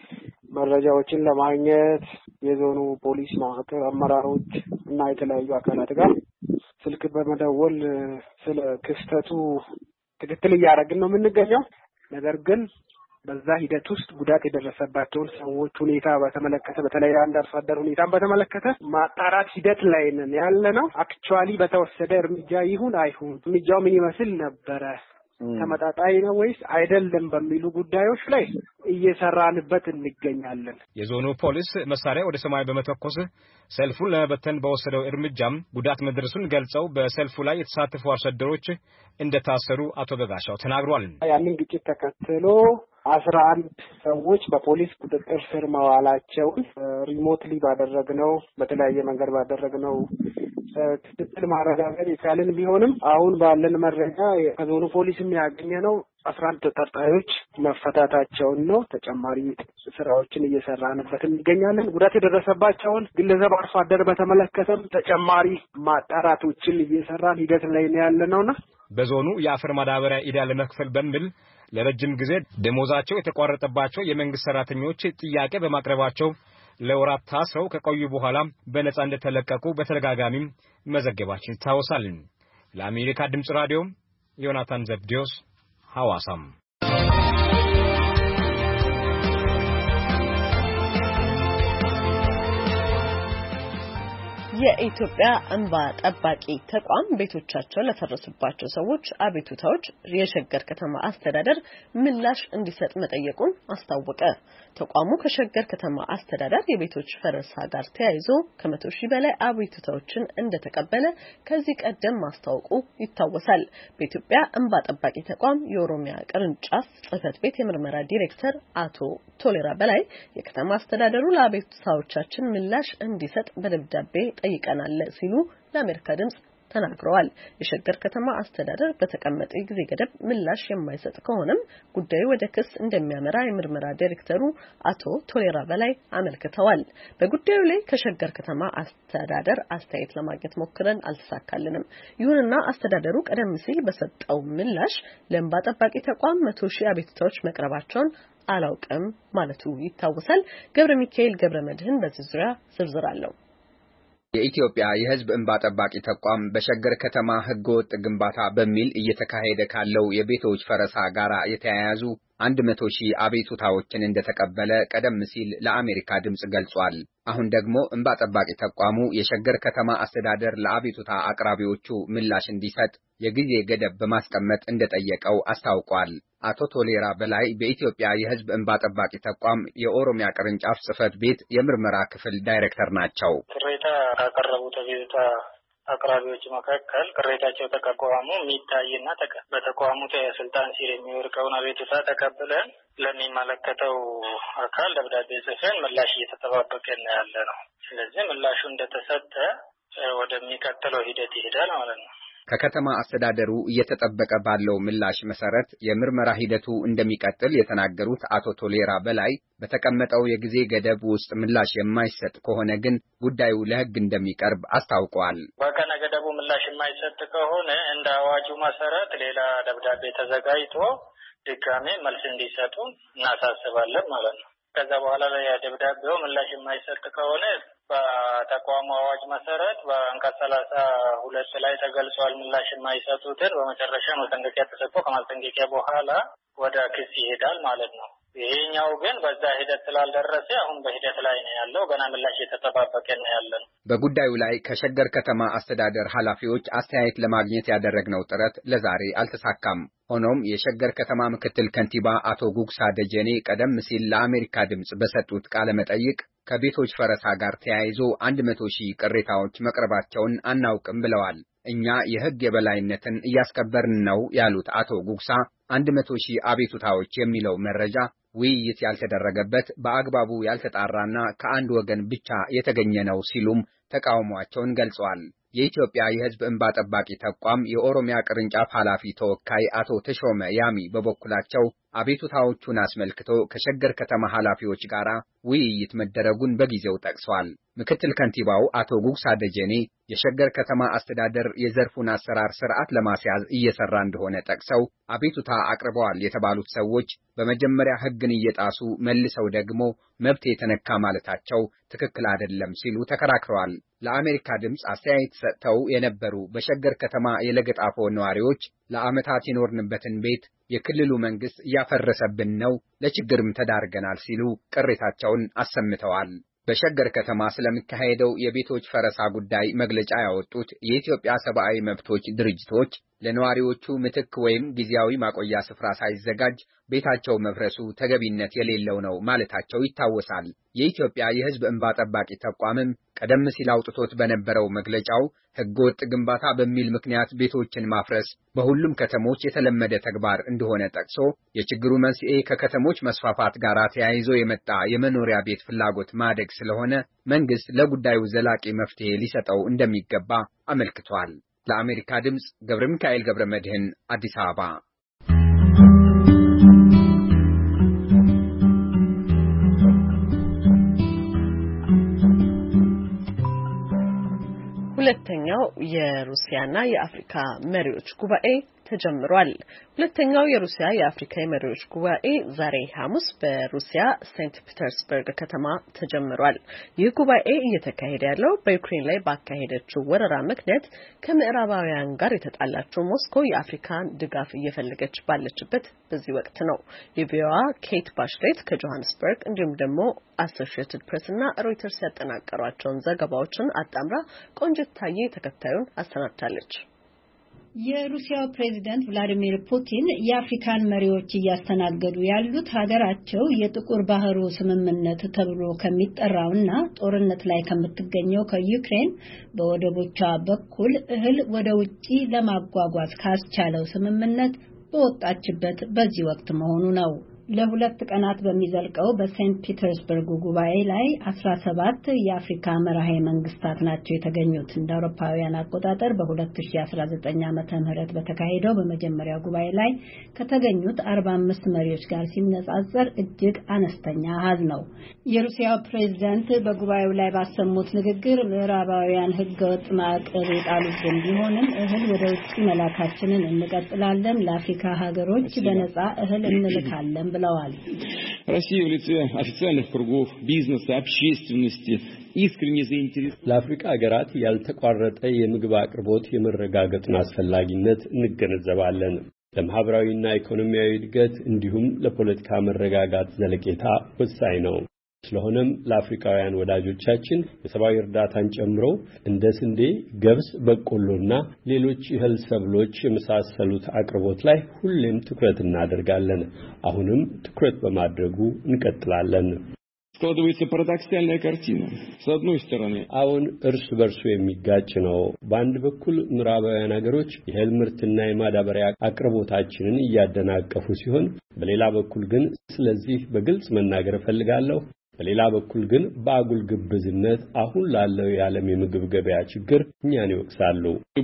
Speaker 8: መረጃዎችን ለማግኘት የዞኑ ፖሊስ ማህበር አመራሮች እና የተለያዩ አካላት ጋር ስልክ በመደወል ስለ ክስተቱ ክትትል እያደረግን ነው የምንገኘው። ነገር ግን በዛ ሂደት ውስጥ ጉዳት የደረሰባቸውን ሰዎች ሁኔታ በተመለከተ በተለይ አንድ አርሶ አደር ሁኔታን በተመለከተ ማጣራት ሂደት ላይ ነን ያለ ነው። አክቹዋሊ በተወሰደ እርምጃ ይሁን አይሁን እርምጃው ምን ይመስል ነበረ ተመጣጣኝ ነው ወይስ አይደለም በሚሉ ጉዳዮች ላይ እየሰራንበት እንገኛለን።
Speaker 5: የዞኑ ፖሊስ መሳሪያ ወደ ሰማይ በመተኮስ ሰልፉን ለመበተን በወሰደው እርምጃም ጉዳት መድረሱን ገልጸው በሰልፉ ላይ የተሳተፉ አርሶ አደሮች እንደታሰሩ አቶ በጋሻው ተናግሯል።
Speaker 8: ያንን ግጭት ተከትሎ አስራ አንድ ሰዎች በፖሊስ ቁጥጥር ስር መዋላቸውን ሪሞትሊ ባደረግነው በተለያየ መንገድ ባደረግነው ክትትል ማረጋገጥ የቻልን ቢሆንም አሁን ባለን መረጃ ከዞኑ ፖሊስም ያገኘነው አስራ አንድ ተጠርጣሪዎች መፈታታቸውን ነው። ተጨማሪ ስራዎችን እየሰራንበት እንገኛለን። ጉዳት የደረሰባቸውን ግለሰብ አርሶ አደር በተመለከተም ተጨማሪ ማጣራቶችን እየሰራን ሂደት ላይ ነው ያለነውና
Speaker 5: በዞኑ የአፈር ማዳበሪያ ዕዳ ለመክፈል በሚል ለረጅም ጊዜ ደሞዛቸው የተቋረጠባቸው የመንግስት ሰራተኞች ጥያቄ በማቅረባቸው ለወራት ታስረው ከቆዩ በኋላ በነጻ እንደተለቀቁ በተደጋጋሚ መዘገባችን ይታወሳል። ለአሜሪካ ድምጽ ራዲዮ ዮናታን ዘብዲዮስ ሐዋሳም
Speaker 1: የኢትዮጵያ እንባ ጠባቂ ተቋም ቤቶቻቸው ለፈረሱባቸው ሰዎች አቤቱታዎች የሸገር ከተማ አስተዳደር ምላሽ እንዲሰጥ መጠየቁን አስታወቀ። ተቋሙ ከሸገር ከተማ አስተዳደር የቤቶች ፈረሳ ጋር ተያይዞ ከመቶ ሺህ በላይ አቤቱታዎችን እንደተቀበለ ከዚህ ቀደም ማስታወቁ ይታወሳል። በኢትዮጵያ እንባ ጠባቂ ተቋም የኦሮሚያ ቅርንጫፍ ጽህፈት ቤት የምርመራ ዲሬክተር አቶ ቶሌራ በላይ የከተማ አስተዳደሩ ለአቤቱታዎቻችን ምላሽ እንዲሰጥ በደብዳቤ ጠይቀናል ሲሉ ለአሜሪካ ድምጽ ተናግረዋል። የሸገር ከተማ አስተዳደር በተቀመጠ ጊዜ ገደብ ምላሽ የማይሰጥ ከሆነም ጉዳዩ ወደ ክስ እንደሚያመራ የምርመራ ዳይሬክተሩ አቶ ቶሌራ በላይ አመልክተዋል። በጉዳዩ ላይ ከሸገር ከተማ አስተዳደር አስተያየት ለማግኘት ሞክረን አልተሳካልንም። ይሁንና አስተዳደሩ ቀደም ሲል በሰጠው ምላሽ ለእንባ ጠባቂ ተቋም መቶ ሺህ አቤቱታዎች መቅረባቸውን አላውቅም ማለቱ ይታወሳል። ገብረ ሚካኤል ገብረ መድህን በዚህ ዙሪያ ዝርዝር አለው።
Speaker 9: የኢትዮጵያ የሕዝብ እንባ ጠባቂ ተቋም በሸገር ከተማ ህገወጥ ግንባታ በሚል እየተካሄደ ካለው የቤቶች ፈረሳ ጋራ የተያያዙ አንድ መቶ ሺህ አቤቱታዎችን እንደተቀበለ ቀደም ሲል ለአሜሪካ ድምጽ ገልጿል። አሁን ደግሞ እንባ ጠባቂ ተቋሙ የሸገር ከተማ አስተዳደር ለአቤቱታ አቅራቢዎቹ ምላሽ እንዲሰጥ የጊዜ ገደብ በማስቀመጥ እንደጠየቀው አስታውቋል። አቶ ቶሌራ በላይ በኢትዮጵያ የሕዝብ እንባ ጠባቂ ተቋም የኦሮሚያ ቅርንጫፍ ጽህፈት ቤት የምርመራ ክፍል ዳይሬክተር ናቸው።
Speaker 10: ቅሬታ ካቀረቡት አቤቱታ አቅራቢዎች መካከል ቅሬታቸው ተቋሙ የሚታይና በተቋሙ ስልጣን ስር የሚወርቀውን አቤቱታ ተቀብለን ለሚመለከተው አካል ደብዳቤ ጽፈን ምላሽ እየተጠባበቀን ያለ ነው። ስለዚህ ምላሹ እንደተሰጠ ወደሚቀጥለው ሂደት ይሄዳል ማለት ነው።
Speaker 9: ከከተማ አስተዳደሩ እየተጠበቀ ባለው ምላሽ መሰረት የምርመራ ሂደቱ እንደሚቀጥል የተናገሩት አቶ ቶሌራ በላይ በተቀመጠው የጊዜ ገደብ ውስጥ ምላሽ የማይሰጥ ከሆነ ግን ጉዳዩ ለሕግ እንደሚቀርብ አስታውቀዋል።
Speaker 10: በቀነ ገደቡ ምላሽ የማይሰጥ ከሆነ እንደ አዋጁ መሰረት ሌላ ደብዳቤ ተዘጋጅቶ ድጋሜ መልስ እንዲሰጡ እናሳስባለን ማለት ነው። ከዛ በኋላ ላይ ደብዳቤው ምላሽ የማይሰጥ ከሆነ በተቋሙ አዋጅ መሰረት በአንቀጽ ሰላሳ ሁለት ላይ ተገልጿል። ምላሽ የማይሰጡትን በመጨረሻ ማስጠንቀቂያ ተሰጥቶ ከማስጠንቀቂያ በኋላ ወደ ክስ ይሄዳል ማለት ነው። ይሄኛው ግን በዛ ሂደት ስላልደረሰ አሁን በሂደት ላይ ነው ያለው። ገና ምላሽ እየተጠባበቀ ነው ያለው።
Speaker 9: በጉዳዩ ላይ ከሸገር ከተማ አስተዳደር ኃላፊዎች አስተያየት ለማግኘት ያደረግነው ጥረት ለዛሬ አልተሳካም። ሆኖም የሸገር ከተማ ምክትል ከንቲባ አቶ ጉግሳ ደጀኔ ቀደም ሲል ለአሜሪካ ድምጽ በሰጡት ቃለ መጠይቅ ከቤቶች ፈረሳ ጋር ተያይዞ አንድ መቶ ሺህ ቅሬታዎች መቅረባቸውን አናውቅም ብለዋል። እኛ የሕግ የበላይነትን እያስከበርን ነው ያሉት አቶ ጉግሳ አንድ መቶ ሺህ አቤቱታዎች የሚለው መረጃ ውይይት ያልተደረገበት በአግባቡ ያልተጣራና ከአንድ ወገን ብቻ የተገኘ ነው ሲሉም ተቃውሟቸውን ገልጸዋል። የኢትዮጵያ የሕዝብ እንባ ጠባቂ ተቋም የኦሮሚያ ቅርንጫፍ ኃላፊ ተወካይ አቶ ተሾመ ያሚ በበኩላቸው አቤቱታዎቹን አስመልክቶ ከሸገር ከተማ ኃላፊዎች ጋር ውይይት መደረጉን በጊዜው ጠቅሰዋል። ምክትል ከንቲባው አቶ ጉግሳ ደጀኔ የሸገር ከተማ አስተዳደር የዘርፉን አሰራር ስርዓት ለማስያዝ እየሰራ እንደሆነ ጠቅሰው አቤቱታ አቅርበዋል የተባሉት ሰዎች በመጀመሪያ ሕግን እየጣሱ መልሰው ደግሞ መብት የተነካ ማለታቸው ትክክል አይደለም ሲሉ ተከራክረዋል። ለአሜሪካ ድምጽ አስተያየት ሰጥተው የነበሩ በሸገር ከተማ የለገጣፎ ነዋሪዎች ለዓመታት የኖርንበትን ቤት የክልሉ መንግስት እያፈረሰብን ነው፣ ለችግርም ተዳርገናል ሲሉ ቅሬታቸውን አሰምተዋል። በሸገር ከተማ ስለሚካሄደው የቤቶች ፈረሳ ጉዳይ መግለጫ ያወጡት የኢትዮጵያ ሰብአዊ መብቶች ድርጅቶች ለነዋሪዎቹ ምትክ ወይም ጊዜያዊ ማቆያ ስፍራ ሳይዘጋጅ ቤታቸው መፍረሱ ተገቢነት የሌለው ነው ማለታቸው ይታወሳል። የኢትዮጵያ የሕዝብ እንባ ጠባቂ ተቋምም ቀደም ሲል አውጥቶት በነበረው መግለጫው ሕገወጥ ግንባታ በሚል ምክንያት ቤቶችን ማፍረስ በሁሉም ከተሞች የተለመደ ተግባር እንደሆነ ጠቅሶ የችግሩ መንስኤ ከከተሞች መስፋፋት ጋር ተያይዞ የመጣ የመኖሪያ ቤት ፍላጎት ማደግ ስለሆነ መንግስት ለጉዳዩ ዘላቂ መፍትሄ ሊሰጠው እንደሚገባ አመልክቷል። ለአሜሪካ ድምጽ ገብረ ሚካኤል ገብረ መድህን አዲስ አበባ።
Speaker 1: ሁለተኛው የሩሲያና የአፍሪካ መሪዎች ጉባኤ ተጀምሯል። ሁለተኛው የሩሲያ የአፍሪካ መሪዎች ጉባኤ ዛሬ ሐሙስ በሩሲያ ሴንት ፒተርስበርግ ከተማ ተጀምሯል። ይህ ጉባኤ እየተካሄደ ያለው በዩክሬን ላይ ባካሄደችው ወረራ ምክንያት ከምዕራባውያን ጋር የተጣላችው ሞስኮ የአፍሪካን ድጋፍ እየፈለገች ባለችበት በዚህ ወቅት ነው። የቪኦኤ ኬት ባሽሌት ከጆሃንስበርግ እንዲሁም ደግሞ አሶሺየትድ ፕሬስ እና ሮይተርስ ያጠናቀሯቸውን ዘገባዎችን አጣምራ ቆንጅት ታዬ ተከታዩን አሰናድታለች።
Speaker 11: የሩሲያው ፕሬዝዳንት ቭላዲሚር ፑቲን የአፍሪካን መሪዎች እያስተናገዱ ያሉት ሀገራቸው የጥቁር ባህሩ ስምምነት ተብሎ ከሚጠራውና ጦርነት ላይ ከምትገኘው ከዩክሬን በወደቦቿ በኩል እህል ወደ ውጪ ለማጓጓዝ ካስቻለው ስምምነት በወጣችበት በዚህ ወቅት መሆኑ ነው። ለሁለት ቀናት በሚዘልቀው በሴንት ፒተርስበርግ ጉባኤ ላይ አስራ ሰባት የአፍሪካ መራሄ መንግስታት ናቸው የተገኙት። እንደ አውሮፓውያን አቆጣጠር በ2019 ዓመተ ምህረት በተካሄደው በመጀመሪያው ጉባኤ ላይ ከተገኙት አርባ አምስት መሪዎች ጋር ሲነጻጸር እጅግ አነስተኛ አሃዝ ነው። የሩሲያው ፕሬዝዳንት በጉባኤው ላይ ባሰሙት ንግግር ምዕራባውያን ህገወጥ ማዕቀብ የጣሉብን ቢሆንም እህል ወደ ውጭ መላካችንን እንቀጥላለን፣ ለአፍሪካ ሀገሮች በነጻ እህል እንልካለን ብለዋል።
Speaker 12: Россия в лице официальных кругов бизнеса, общественности искренне заинтересована.
Speaker 13: ለአፍሪካ ሀገራት ያልተቋረጠ የምግብ አቅርቦት የመረጋገጥን አስፈላጊነት እንገነዘባለን። ለማህበራዊና ኢኮኖሚያዊ እድገት እንዲሁም ለፖለቲካ መረጋጋት ዘለቄታ ወሳኝ ነው። ስለሆነም ለአፍሪካውያን ወዳጆቻችን የሰብአዊ እርዳታን ጨምሮ እንደ ስንዴ፣ ገብስ፣ በቆሎና ሌሎች እህል ሰብሎች የመሳሰሉት አቅርቦት ላይ ሁሌም ትኩረት እናደርጋለን። አሁንም ትኩረት በማድረጉ እንቀጥላለን።
Speaker 12: складывается парадоксальная картина. С одной стороны,
Speaker 13: አሁን እርስ በርሱ የሚጋጭ ነው። በአንድ በኩል ምዕራባውያን ሀገሮች የእህል ምርትና የማዳበሪያ አቅርቦታችንን እያደናቀፉ ሲሆን፣ በሌላ በኩል ግን ስለዚህ በግልጽ መናገር እፈልጋለሁ በሌላ በኩል ግን በአጉል ግብዝነት አሁን ላለው የዓለም የምግብ ገበያ ችግር እኛን ይወቅሳሉ።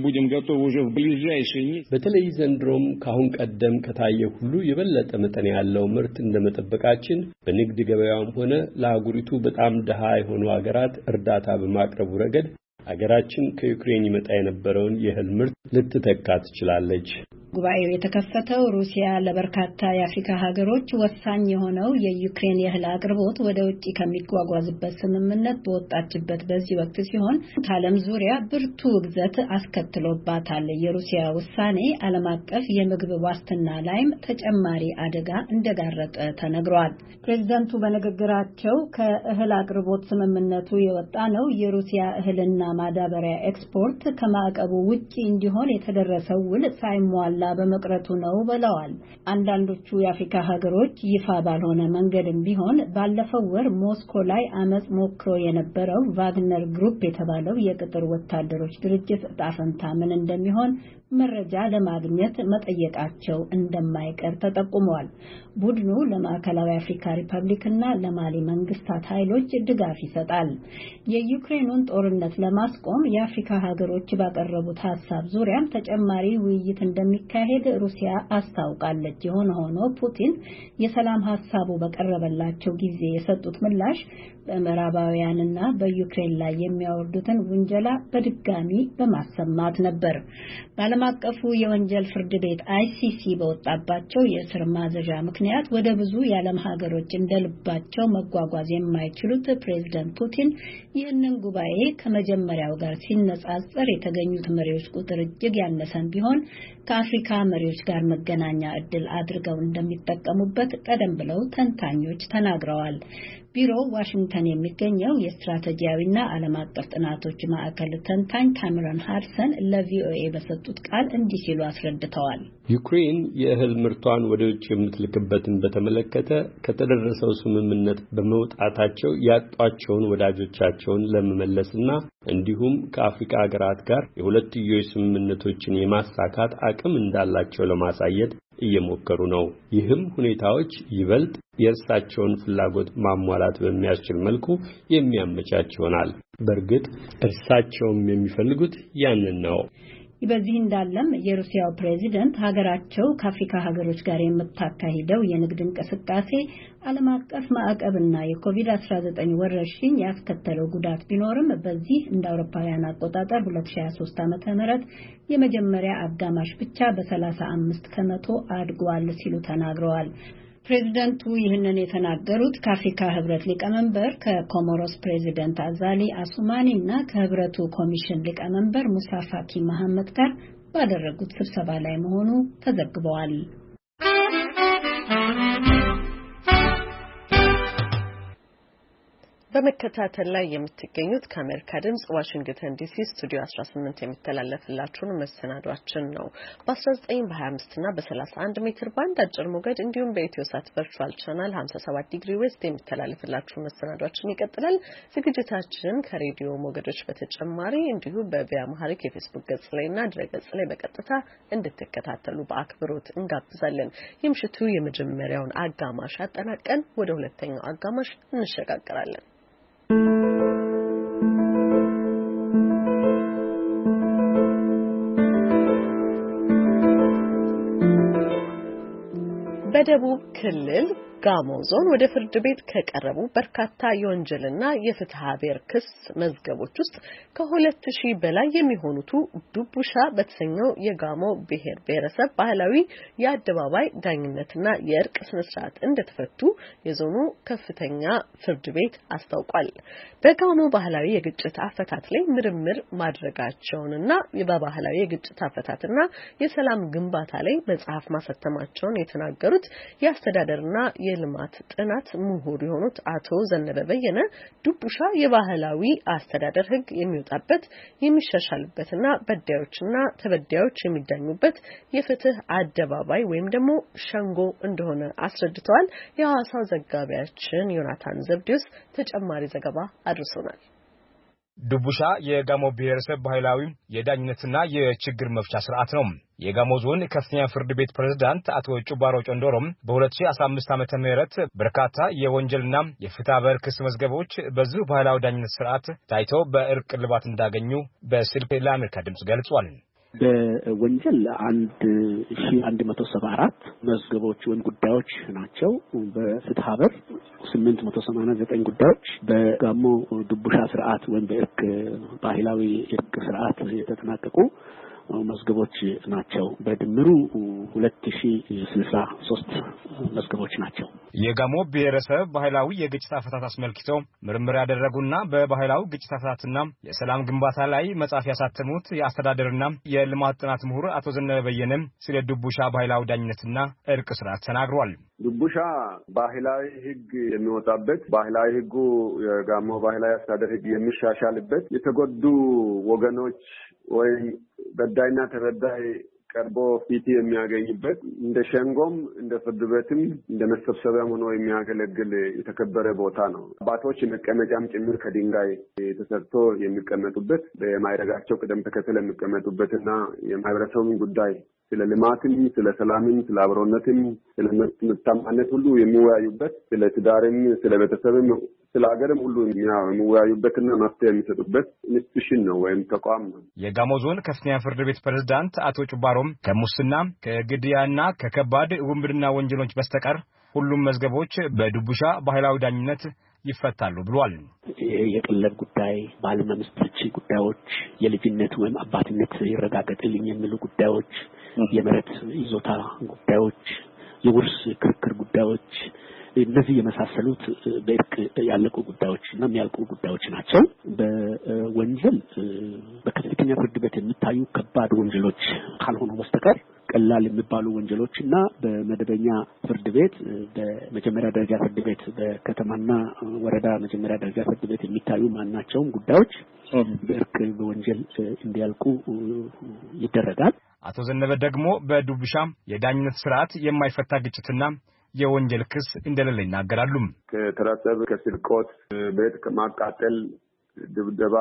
Speaker 13: በተለይ ዘንድሮም ካሁን ቀደም ከታየ ሁሉ የበለጠ መጠን ያለው ምርት እንደመጠበቃችን በንግድ ገበያውም ሆነ ለአጉሪቱ በጣም ደሃ የሆኑ ሀገራት እርዳታ በማቅረቡ ረገድ ሀገራችን ከዩክሬን ይመጣ የነበረውን የእህል ምርት ልትተካ ትችላለች።
Speaker 11: ጉባኤው የተከፈተው ሩሲያ ለበርካታ የአፍሪካ ሀገሮች ወሳኝ የሆነው የዩክሬን የእህል አቅርቦት ወደ ውጪ ከሚጓጓዝበት ስምምነት በወጣችበት በዚህ ወቅት ሲሆን ከዓለም ዙሪያ ብርቱ ውግዘት አስከትሎባታል። የሩሲያ ውሳኔ ዓለም አቀፍ የምግብ ዋስትና ላይም ተጨማሪ አደጋ እንደጋረጠ ተነግሯል። ፕሬዝዳንቱ በንግግራቸው ከእህል አቅርቦት ስምምነቱ የወጣ ነው የሩሲያ እህልና ማዳበሪያ ኤክስፖርት ከማዕቀቡ ውጪ እንዲሆን የተደረሰው ውል ሳይሟላ በመቅረቱ ነው ብለዋል። አንዳንዶቹ የአፍሪካ ሀገሮች ይፋ ባልሆነ መንገድም ቢሆን ባለፈው ወር ሞስኮ ላይ አመጽ ሞክሮ የነበረው ቫግነር ግሩፕ የተባለው የቅጥር ወታደሮች ድርጅት ዕጣ ፈንታ ምን እንደሚሆን መረጃ ለማግኘት መጠየቃቸው እንደማይቀር ተጠቁሟል። ቡድኑ ለማዕከላዊ አፍሪካ ሪፐብሊክና ለማሊ መንግስታት ኃይሎች ድጋፍ ይሰጣል። የዩክሬኑን ጦርነት ለማስቆም የአፍሪካ ሀገሮች ባቀረቡት ሐሳብ ዙሪያም ተጨማሪ ውይይት እንደሚካሄድ ሩሲያ አስታውቃለች። የሆነ ሆኖ ፑቲን የሰላም ሐሳቡ በቀረበላቸው ጊዜ የሰጡት ምላሽ በምዕራባውያንና በዩክሬን ላይ የሚያወርዱትን ውንጀላ በድጋሚ በማሰማት ነበር። በዓለም አቀፉ የወንጀል ፍርድ ቤት አይ ሲ ሲ በወጣባቸው የእስር ማዘዣ ምክንያት ወደ ብዙ የዓለም ሀገሮች እንደልባቸው መጓጓዝ የማይችሉት ፕሬዝዳንት ፑቲን ይህንን ጉባኤ ከመጀመሪያው ጋር ሲነጻጸር የተገኙት መሪዎች ቁጥር እጅግ ያነሰን ቢሆን ከአፍሪካ መሪዎች ጋር መገናኛ ዕድል አድርገው እንደሚጠቀሙበት ቀደም ብለው ተንታኞች ተናግረዋል። ቢሮው ዋሽንግተን የሚገኘው የስትራቴጂያዊና ዓለም አቀፍ ጥናቶች ማዕከል ተንታኝ ካሜሮን ሃድሰን ለቪኦኤ በሰጡት ቃል እንዲህ ሲሉ አስረድተዋል።
Speaker 13: ዩክሬን የእህል ምርቷን ወደ ውጭ የምትልክበትን በተመለከተ ከተደረሰው ስምምነት በመውጣታቸው ያጧቸውን ወዳጆቻቸውን ለመመለስና እንዲሁም ከአፍሪካ ሀገራት ጋር የሁለትዮሽ ስምምነቶችን የማሳካት አቅም እንዳላቸው ለማሳየት እየሞከሩ ነው። ይህም ሁኔታዎች ይበልጥ የእርሳቸውን ፍላጎት ማሟላት በሚያስችል መልኩ የሚያመቻች ይሆናል። በእርግጥ እርሳቸውም የሚፈልጉት ያንን ነው።
Speaker 11: በዚህ እንዳለም የሩሲያው ፕሬዝዳንት ሀገራቸው ከአፍሪካ ሀገሮች ጋር የምታካሂደው የንግድ እንቅስቃሴ ዓለም አቀፍ ማዕቀብና የኮቪድ አስራ ዘጠኝ ወረርሽኝ ያስከተለው ጉዳት ቢኖርም በዚህ እንደ አውሮፓውያን አቆጣጠር ሁለት ሺህ ሃያ ሶስት ዓመተ ምህረት የመጀመሪያ አጋማሽ ብቻ በሰላሳ አምስት ከመቶ አድጓል ሲሉ ተናግረዋል። ፕሬዝዳንቱ ይህንን የተናገሩት ከአፍሪካ ህብረት ሊቀመንበር ከኮሞሮስ ፕሬዝዳንት አዛሊ አሱማኒ እና ከህብረቱ ኮሚሽን ሊቀመንበር ሙሳ ፋኪ መሐመድ ጋር ባደረጉት ስብሰባ ላይ መሆኑ ተዘግቧል።
Speaker 1: በመከታተል ላይ የምትገኙት ከአሜሪካ ድምጽ ዋሽንግተን ዲሲ ስቱዲዮ አስራ ስምንት የሚተላለፍላችሁን መሰናዷችን ነው። በ19 በ25 እና በ31 ሜትር ባንድ አጭር ሞገድ እንዲሁም በኢትዮሳት ቨርቹዋል ቻናል ሃምሳ ሰባት ዲግሪ ዌስት የሚተላለፍላችሁ መሰናዷችን ይቀጥላል። ዝግጅታችን ከሬዲዮ ሞገዶች በተጨማሪ እንዲሁ በቪያ ማህሪክ የፌስቡክ ገጽ ላይና ድረ ገጽ ላይ በቀጥታ እንድትከታተሉ በአክብሮት እንጋብዛለን። የምሽቱ የመጀመሪያውን አጋማሽ አጠናቀን ወደ ሁለተኛው አጋማሽ እንሸጋገራለን። በደቡብ ክልል ጋሞ ዞን ወደ ፍርድ ቤት ከቀረቡ በርካታ የወንጀልና የፍትሐ ብሔር ክስ መዝገቦች ውስጥ ከሁለት ሺህ በላይ የሚሆኑቱ ዱቡሻ በተሰኘው የጋሞ ብሔር ብሔረሰብ ባህላዊ የአደባባይ ዳኝነትና የእርቅ ስነ ስርዓት እንደተፈቱ የዞኑ ከፍተኛ ፍርድ ቤት አስታውቋል። በጋሞ ባህላዊ የግጭት አፈታት ላይ ምርምር ማድረጋቸውንና በባህላዊ የግጭት አፈታትና የሰላም ግንባታ ላይ መጽሐፍ ማሳተማቸውን የተናገሩት የአስተዳደርና የልማት ጥናት ምሁር የሆኑት አቶ ዘነበ በየነ ዱቡሻ የባህላዊ አስተዳደር ሕግ የሚወጣበት የሚሻሻልበትና በዳዮችና ተበዳዮች የሚዳኙበት የፍትህ አደባባይ ወይም ደግሞ ሸንጎ እንደሆነ አስረድተዋል። የሐዋሳው ዘጋቢያችን ዮናታን ዘብዲዮስ ተጨማሪ ዘገባ አድርሶናል።
Speaker 5: ዱቡሻ የጋሞ ብሔረሰብ ባህላዊ የዳኝነትና የችግር መፍቻ ስርዓት ነው። የጋሞ ዞን ከፍተኛ ፍርድ ቤት ፕሬዝዳንት አቶ ጩባሮ ጮንዶሮም በ2015 ዓመተ ምህረት በርካታ የወንጀልና የፍትሐ ብሔር ክስ መዝገቦች በዚሁ ባህላዊ ዳኝነት ስርዓት ታይቶ በእርቅ ልባት እንዳገኙ በስልክ ለአሜሪካ ድምጽ ገልጿል።
Speaker 14: በወንጀል አንድ ሺህ አንድ መቶ ሰባ አራት መዝገቦች ወይም ጉዳዮች ናቸው። በፍትሐ ብሔር ስምንት መቶ ሰማንያ ዘጠኝ ጉዳዮች በጋሞ ዱቡሻ ስርዓት ወይም በእርቅ ባህላዊ እርቅ ስርዓት የተጠናቀቁ መዝገቦች ናቸው። በድምሩ ሁለት ሺህ ስልሳ ሶስት መዝገቦች ናቸው።
Speaker 5: የጋሞ ብሔረሰብ ባህላዊ የግጭት አፈታት አስመልክተው ምርምር ያደረጉና በባህላዊ ግጭት አፈታትና የሰላም ግንባታ ላይ መጽሐፍ ያሳተሙት የአስተዳደርና የልማት ጥናት ምሁር አቶ ዘነበ በየነ ስለ ዱቡሻ ባህላዊ ዳኝነትና እርቅ ስርዓት ተናግሯል።
Speaker 15: ዱቡሻ ባህላዊ ሕግ የሚወጣበት ባህላዊ ሕጉ የጋሞ ባህላዊ አስተዳደር ሕግ የሚሻሻልበት የተጎዱ ወገኖች ወይ በዳይና ተበዳይ ቀርቦ ፊት የሚያገኝበት እንደ ሸንጎም እንደ ፍርድ ቤትም እንደ መሰብሰቢያም ሆኖ የሚያገለግል የተከበረ ቦታ ነው። አባቶች መቀመጫም ጭምር ከድንጋይ ተሰርቶ የሚቀመጡበት በማይረጋቸው ቅደም ተከተል የሚቀመጡበትና የማህበረሰቡን ጉዳይ ስለ ልማትም ስለ ሰላምም ስለ አብሮነትም ስለ ምርታማነት ሁሉ የሚወያዩበት ስለ ትዳርም ስለ ቤተሰብም ስለ ሀገርም ሁሉ የሚወያዩበትና መፍትሄ የሚሰጡበት ኢንስቲትዩሽን ነው ወይም ተቋም ነው።
Speaker 5: የጋሞ ዞን ከፍተኛ ፍርድ ቤት ፕሬዝዳንት አቶ ጩባሮም ከሙስና ከግድያና ከከባድ ውንብድና ወንጀሎች በስተቀር ሁሉም መዝገቦች በዱቡሻ ባህላዊ ዳኝነት ይፈታሉ ብሏል።
Speaker 14: የቅለብ ጉዳይ፣ ባልና ሚስት ፍቺ ጉዳዮች፣ የልጅነት ወይም አባትነት ይረጋገጥልኝ የሚሉ ጉዳዮች፣ የመሬት ይዞታ ጉዳዮች፣ የውርስ ክርክር ጉዳዮች እነዚህ የመሳሰሉት በእርቅ ያለቁ ጉዳዮች እና የሚያልቁ ጉዳዮች ናቸው። በወንጀል በከፍተኛ ፍርድ ቤት የሚታዩ ከባድ ወንጀሎች ካልሆኑ በስተቀር ቀላል የሚባሉ ወንጀሎች እና በመደበኛ ፍርድ ቤት በመጀመሪያ ደረጃ ፍርድ ቤት በከተማና ወረዳ መጀመሪያ ደረጃ ፍርድ ቤት የሚታዩ ማናቸውም ጉዳዮች በእርቅ በወንጀል እንዲያልቁ ይደረጋል።
Speaker 5: አቶ ዘነበ ደግሞ በዱብሻ የዳኝነት ስርዓት የማይፈታ ግጭትና የወንጀል ክስ እንደሌለ ይናገራሉ።
Speaker 15: ከተራሰበ ከስርቆት፣ ቤት ከማቃጠል፣ ድብደባ፣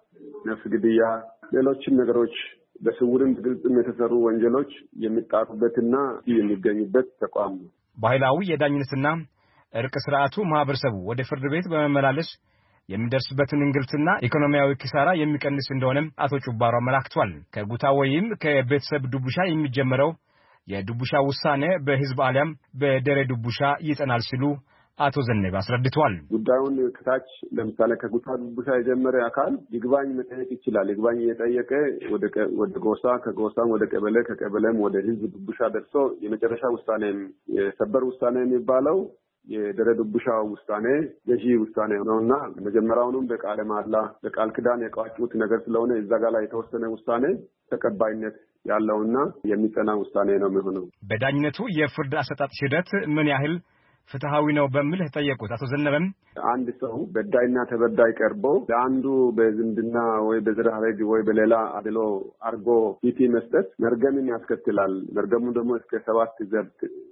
Speaker 15: ነፍስ ግድያ፣ ሌሎችም ነገሮች በስውርም ግልጽም የተሰሩ ወንጀሎች የሚጣሩበትና የሚገኙበት ተቋም ነው።
Speaker 5: ባህላዊ የዳኝነትና እርቅ ስርዓቱ ማህበረሰቡ ወደ ፍርድ ቤት በመመላለስ የሚደርስበትን እንግልትና ኢኮኖሚያዊ ኪሳራ የሚቀንስ እንደሆነም አቶ ጩባሮ አመላክቷል። ከጉታ ወይም ከቤተሰብ ዱብሻ የሚጀምረው የዱብሻ ውሳኔ በህዝብ አሊያም በደረ ዱብሻ ይጸናል ሲሉ አቶ ዘነበ አስረድተዋል።
Speaker 15: ጉዳዩን ከታች ለምሳሌ ከጉታ ዱብሻ የጀመረ አካል ይግባኝ መጠየቅ ይችላል። ይግባኝ እየጠየቀ ወደ ወደ ጎሳ ከጎሳም ወደ ቀበሌ ከቀበሌም ወደ ህዝብ ዱብሻ ደርሶ የመጨረሻ ውሳኔ የሰበር ውሳኔ የሚባለው የደረ ዱብሻ ውሳኔ የጂ ውሳኔ ነውና መጀመሪያውንም በቃለ ማላ በቃል ኪዳን የቋጩት ነገር ስለሆነ እዛ ጋር ላይ የተወሰነ ውሳኔ ተቀባይነት ያለውና የሚጸና ውሳኔ ነው የሚሆነው።
Speaker 5: በዳኝነቱ የፍርድ አሰጣጥ ሂደት ምን ያህል ፍትሃዊ ነው በሚል ተጠየቁት አቶ ዘነበም
Speaker 15: አንድ ሰው በዳይና ተበዳይ ቀርቦ ለአንዱ በዝምድና ወይ በዘር ሐረግ ወይ በሌላ አድሎ አርጎ ፊት መስጠት መርገምን ያስከትላል። መርገሙ ደግሞ እስከ ሰባት ዘር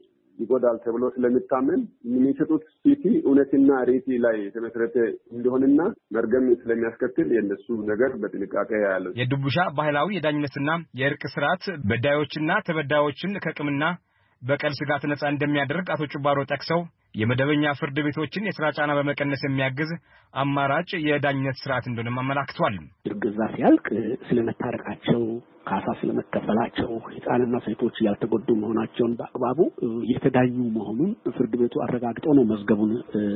Speaker 15: ይጎዳል ተብሎ ስለሚታመን የሚሰጡት ፊት እውነትና ሪቲ ላይ የተመሰረተ እንደሆነና መርገም ስለሚያስከትል የነሱ ነገር በጥንቃቄ ያለው
Speaker 5: የዱብሻ ባህላዊ የዳኝነትና የእርቅ ስርዓት በዳዮችና ተበዳዮችን ከቅምና በቀል ስጋት ነፃ እንደሚያደርግ አቶ ጩባሮ ጠቅሰው የመደበኛ ፍርድ ቤቶችን የሥራ ጫና በመቀነስ የሚያግዝ አማራጭ የዳኝነት ስርዓት እንደሆነ አመላክቷል።
Speaker 14: ግዛ ሲያልቅ ስለመታረቃቸው ካሳ ስለመከፈላቸው ህፃናትና ሴቶች ያልተጎዱ መሆናቸውን በአግባቡ የተዳኙ መሆኑን ፍርድ ቤቱ አረጋግጦ ነው መዝገቡን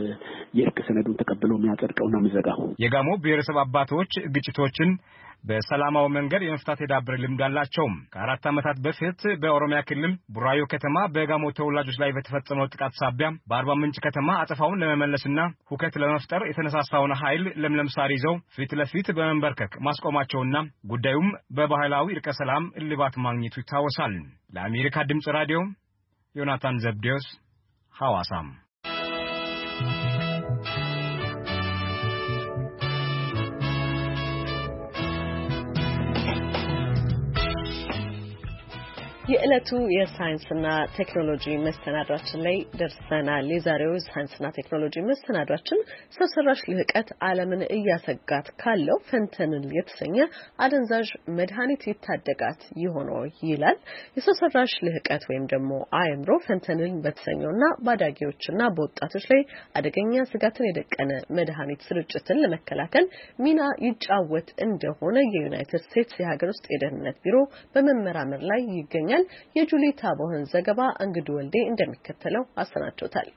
Speaker 14: የእርቅ ሰነዱን ተቀብሎ የሚያጸድቀውና የሚዘጋው።
Speaker 5: የጋሞ ብሔረሰብ አባቶች ግጭቶችን በሰላማዊ መንገድ የመፍታት የዳበረ ልምድ አላቸው። ከአራት ዓመታት በፊት በኦሮሚያ ክልል ቡራዮ ከተማ በጋሞ ተወላጆች ላይ በተፈጸመው ጥቃት ሳቢያ በአርባ ምንጭ ከተማ አጥፋውን ለመመለስና ሁከት ለመፍጠር የተነሳሳውን ኃይል ለምለም ሳር ይዘው ፊት ለፊት በመንበርከክ ማስቆማቸውና ጉዳዩም በባህላዊ እርቀ ሰላም እልባት ማግኘቱ ይታወሳል። ለአሜሪካ ድምጽ ራዲዮ ዮናታን ዘብዴዎስ ሐዋሳም
Speaker 1: የዕለቱ የሳይንስና ቴክኖሎጂ መሰናዷችን ላይ ደርሰናል። የዛሬው ሳይንስና ቴክኖሎጂ መሰናዷችን ሰው ሰራሽ ልህቀት ዓለምን እያሰጋት ካለው ፌንተኒል የተሰኘ አደንዛዥ መድኃኒት ይታደጋት ይሆነው ይላል። የሰው ሰራሽ ልህቀት ወይም ደግሞ አእምሮ ፌንተኒል በተሰኘውና ባዳጊዎችና በወጣቶች ላይ አደገኛ ስጋትን የደቀነ መድኃኒት ስርጭትን ለመከላከል ሚና ይጫወት እንደሆነ የዩናይትድ ስቴትስ የሀገር ውስጥ የደህንነት ቢሮ በመመራመር ላይ ይገኛል። የጁሊታ ቦህን ዘገባ እንግዱ ወልዴ እንደሚከተለው አሰናድቶታል።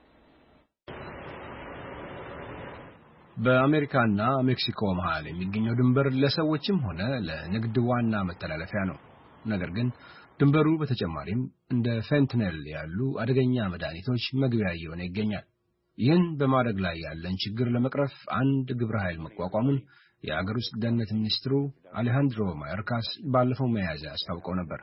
Speaker 3: በአሜሪካና ሜክሲኮ መሃል የሚገኘው ድንበር ለሰዎችም ሆነ ለንግድ ዋና መተላለፊያ ነው። ነገር ግን ድንበሩ በተጨማሪም እንደ ፌንተኒል ያሉ አደገኛ መድኃኒቶች መግቢያ እየሆነ ይገኛል። ይህን በማድረግ ላይ ያለን ችግር ለመቅረፍ አንድ ግብረ ኃይል መቋቋሙን የአገር ውስጥ ደህንነት ሚኒስትሩ አሌሃንድሮ ማዮርካስ ባለፈው ሚያዝያ አስታውቀው ነበር።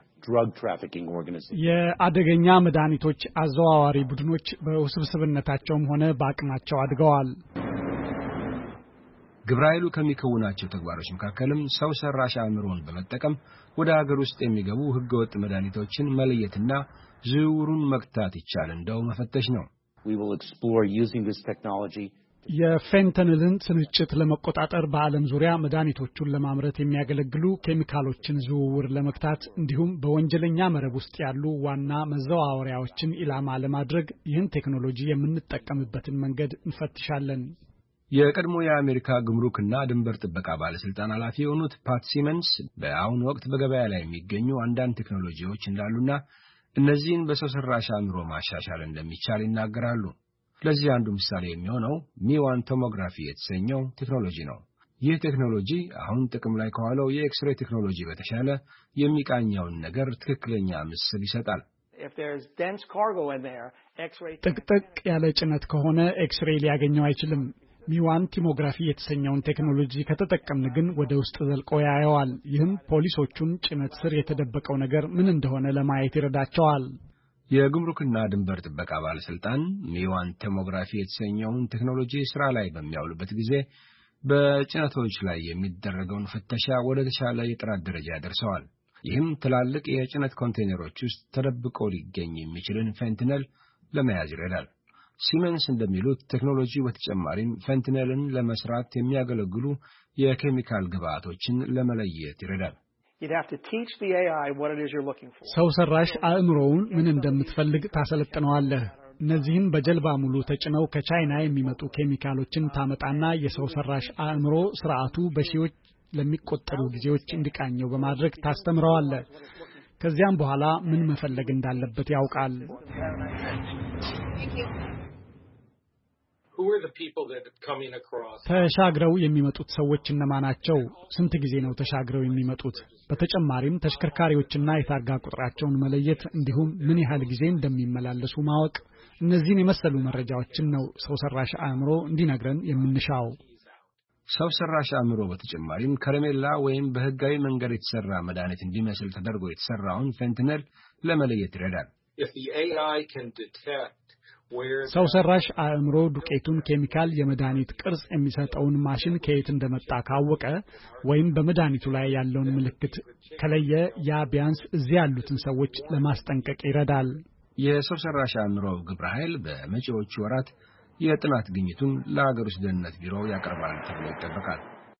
Speaker 16: የአደገኛ መድኃኒቶች አዘዋዋሪ ቡድኖች በውስብስብነታቸውም ሆነ በአቅማቸው አድገዋል።
Speaker 3: ግብረ ኃይሉ ከሚከውናቸው ተግባሮች መካከልም ሰው ሰራሽ አእምሮን በመጠቀም ወደ አገር ውስጥ የሚገቡ ህገወጥ መድኃኒቶችን መለየትና ዝውውሩን መግታት ይቻል እንደው መፈተሽ ነው።
Speaker 16: የፌንተኒልን ስርጭት ለመቆጣጠር በዓለም ዙሪያ መድኃኒቶቹን ለማምረት የሚያገለግሉ ኬሚካሎችን ዝውውር ለመግታት እንዲሁም በወንጀለኛ መረብ ውስጥ ያሉ ዋና መዘዋወሪያዎችን ኢላማ ለማድረግ ይህን ቴክኖሎጂ የምንጠቀምበትን መንገድ እንፈትሻለን።
Speaker 3: የቀድሞ የአሜሪካ ግምሩክና ድንበር ጥበቃ ባለስልጣን ኃላፊ የሆኑት ፓት ሲመንስ በአሁኑ ወቅት በገበያ ላይ የሚገኙ አንዳንድ ቴክኖሎጂዎች እንዳሉና እነዚህን በሰው ሰራሽ አእምሮ ማሻሻል እንደሚቻል ይናገራሉ። ለዚህ አንዱ ምሳሌ የሚሆነው ሚዋን ቶሞግራፊ የተሰኘው ቴክኖሎጂ ነው። ይህ ቴክኖሎጂ አሁን ጥቅም ላይ ከዋለው የኤክስሬይ ቴክኖሎጂ በተሻለ የሚቃኘውን ነገር ትክክለኛ ምስል ይሰጣል።
Speaker 16: ጥቅጥቅ ያለ ጭነት ከሆነ ኤክስሬይ ሊያገኘው አይችልም። ሚዋን ቶሞግራፊ የተሰኘውን ቴክኖሎጂ ከተጠቀምን ግን ወደ ውስጥ ዘልቆ ያየዋል። ይህም ፖሊሶቹን ጭነት ስር የተደበቀው ነገር ምን እንደሆነ ለማየት ይረዳቸዋል።
Speaker 3: የጉምሩክና ድንበር ጥበቃ ባለስልጣን ሚዋን ቶሞግራፊ የተሰኘውን ቴክኖሎጂ ስራ ላይ በሚያውልበት ጊዜ በጭነቶች ላይ የሚደረገውን ፍተሻ ወደ ተሻለ የጥራት ደረጃ ያደርሰዋል። ይህም ትላልቅ የጭነት ኮንቴይነሮች ውስጥ ተደብቆ ሊገኝ የሚችልን ፌንትነል ለመያዝ ይረዳል። ሲመንስ እንደሚሉት ቴክኖሎጂ በተጨማሪም ፌንትነልን ለመስራት የሚያገለግሉ የኬሚካል ግብአቶችን ለመለየት ይረዳል።
Speaker 16: ሰው ሰራሽ አእምሮውን ምን እንደምትፈልግ ታሰለጥነዋለህ። እነዚህን በጀልባ ሙሉ ተጭነው ከቻይና የሚመጡ ኬሚካሎችን ታመጣና የሰው ሰራሽ አእምሮ ስርዓቱ በሺዎች ለሚቆጠሩ ጊዜዎች እንዲቃኘው በማድረግ ታስተምረዋለህ። ከዚያም በኋላ ምን መፈለግ እንዳለበት ያውቃል። ተሻግረው የሚመጡት ሰዎች እነማናቸው? ስንት ጊዜ ነው ተሻግረው የሚመጡት? በተጨማሪም ተሽከርካሪዎችና የታርጋ ቁጥራቸውን መለየት እንዲሁም ምን ያህል ጊዜ እንደሚመላለሱ ማወቅ፣ እነዚህን የመሰሉ መረጃዎችን ነው ሰው ሰራሽ አእምሮ እንዲነግረን የምንሻው።
Speaker 3: ሰው ሰራሽ አእምሮ በተጨማሪም ከረሜላ ወይም በህጋዊ መንገድ የተሰራ መድኃኒት እንዲመስል ተደርጎ የተሰራውን ፌንትነል ለመለየት ይረዳል።
Speaker 16: ሰው ሰራሽ አእምሮ ዱቄቱን ኬሚካል የመድኃኒት ቅርጽ የሚሰጠውን ማሽን ከየት እንደመጣ ካወቀ ወይም በመድኃኒቱ ላይ ያለውን ምልክት ከለየ ያ ቢያንስ እዚህ ያሉትን ሰዎች ለማስጠንቀቅ ይረዳል።
Speaker 3: የሰው ሰራሽ አእምሮ ግብረ ኃይል በመጪዎቹ ወራት የጥናት ግኝቱን ለሀገር ውስጥ ደህንነት ቢሮ ያቀርባል ተብሎ ይጠበቃል።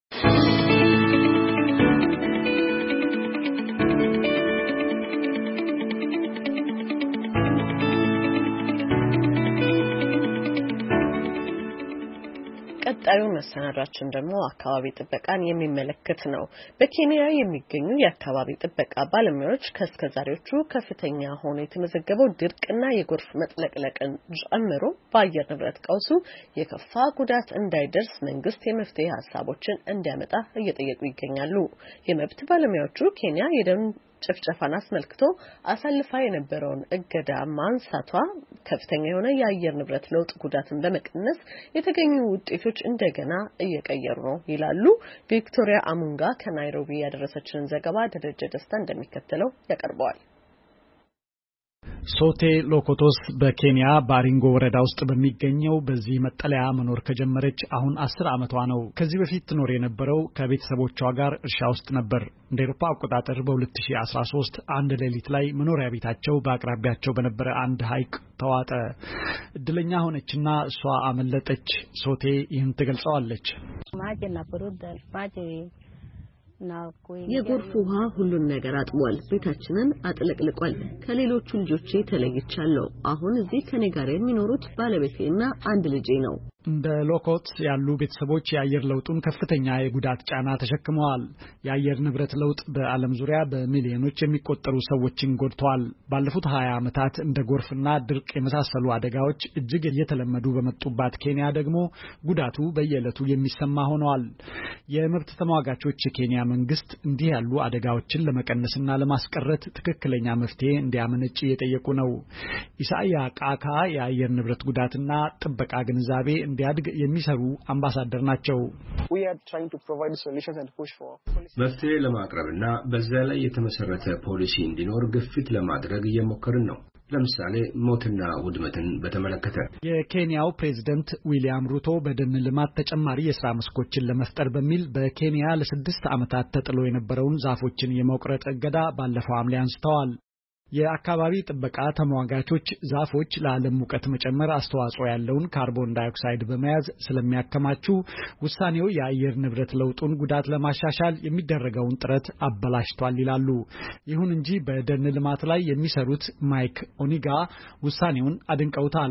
Speaker 1: ቀጣዩ መሰናዷችን ደግሞ አካባቢ ጥበቃን የሚመለከት ነው። በኬንያ የሚገኙ የአካባቢ ጥበቃ ባለሙያዎች ከእስከዛሬዎቹ ከፍተኛ ሆኖ የተመዘገበው ድርቅና የጎርፍ መጥለቅለቅን ጨምሮ በአየር ንብረት ቀውሱ የከፋ ጉዳት እንዳይደርስ መንግስት የመፍትሄ ሀሳቦችን እንዲያመጣ እየጠየቁ ይገኛሉ። የመብት ባለሙያዎቹ ኬንያ የደን ጭፍጨፋን አስመልክቶ አሳልፋ የነበረውን እገዳ ማንሳቷ ከፍተኛ የሆነ የአየር ንብረት ለውጥ ጉዳትን በመቀነስ የተገኙ ውጤቶች እንደገና እየቀየሩ ነው ይላሉ። ቪክቶሪያ አሙንጋ ከናይሮቢ ያደረሰችንን ዘገባ ደረጀ ደስታ እንደሚከተለው ያቀርበዋል።
Speaker 16: ሶቴ ሎኮቶስ በኬንያ ባሪንጎ ወረዳ ውስጥ በሚገኘው በዚህ መጠለያ መኖር ከጀመረች አሁን አስር ዓመቷ ነው። ከዚህ በፊት ትኖር የነበረው ከቤተሰቦቿ ጋር እርሻ ውስጥ ነበር። እንደ አውሮፓ አቆጣጠር በሁለት ሺህ አስራ ሶስት አንድ ሌሊት ላይ መኖሪያ ቤታቸው በአቅራቢያቸው በነበረ አንድ ሐይቅ ተዋጠ። እድለኛ ሆነችና እሷ አመለጠች። ሶቴ ይህን ትገልጸዋለች።
Speaker 1: የጎርፍ ውሃ ሁሉን ነገር አጥቧል። ቤታችንን አጥለቅልቋል። ከሌሎቹ ልጆቼ ተለይቻለሁ። አሁን እዚህ ከኔ ጋር የሚኖሩት ባለቤቴና አንድ ልጄ ነው።
Speaker 16: እንደ ሎኮት ያሉ ቤተሰቦች የአየር ለውጡን ከፍተኛ የጉዳት ጫና ተሸክመዋል። የአየር ንብረት ለውጥ በዓለም ዙሪያ በሚሊዮኖች የሚቆጠሩ ሰዎችን ጎድቷል። ባለፉት ሀያ ዓመታት እንደ ጎርፍና ድርቅ የመሳሰሉ አደጋዎች እጅግ እየተለመዱ በመጡባት ኬንያ ደግሞ ጉዳቱ በየዕለቱ የሚሰማ ሆነዋል። የመብት ተሟጋቾች የኬንያ መንግስት እንዲህ ያሉ አደጋዎችን ለመቀነስና ለማስቀረት ትክክለኛ መፍትሄ እንዲያመነጭ እየጠየቁ ነው። ኢሳያ ቃካ የአየር ንብረት ጉዳትና ጥበቃ ግንዛቤ እንዲያድግ የሚሰሩ አምባሳደር ናቸው።
Speaker 3: መፍትሄ ለማቅረብና በዛ ላይ የተመሰረተ ፖሊሲ እንዲኖር ግፊት ለማድረግ እየሞከርን ነው። ለምሳሌ ሞትና ውድመትን በተመለከተ
Speaker 16: የኬንያው ፕሬዝዳንት ዊሊያም ሩቶ በደን ልማት ተጨማሪ የሥራ መስኮችን ለመፍጠር በሚል በኬንያ ለስድስት ዓመታት ተጥሎ የነበረውን ዛፎችን የመቁረጥ እገዳ ባለፈው ሐምሌ አንስተዋል። የአካባቢ ጥበቃ ተሟጋቾች ዛፎች ለዓለም ሙቀት መጨመር አስተዋጽኦ ያለውን ካርቦን ዳይኦክሳይድ በመያዝ ስለሚያከማቹ ውሳኔው የአየር ንብረት ለውጡን ጉዳት ለማሻሻል የሚደረገውን ጥረት አበላሽቷል ይላሉ። ይሁን እንጂ በደን ልማት ላይ የሚሰሩት ማይክ ኦኒጋ ውሳኔውን አድንቀውታል።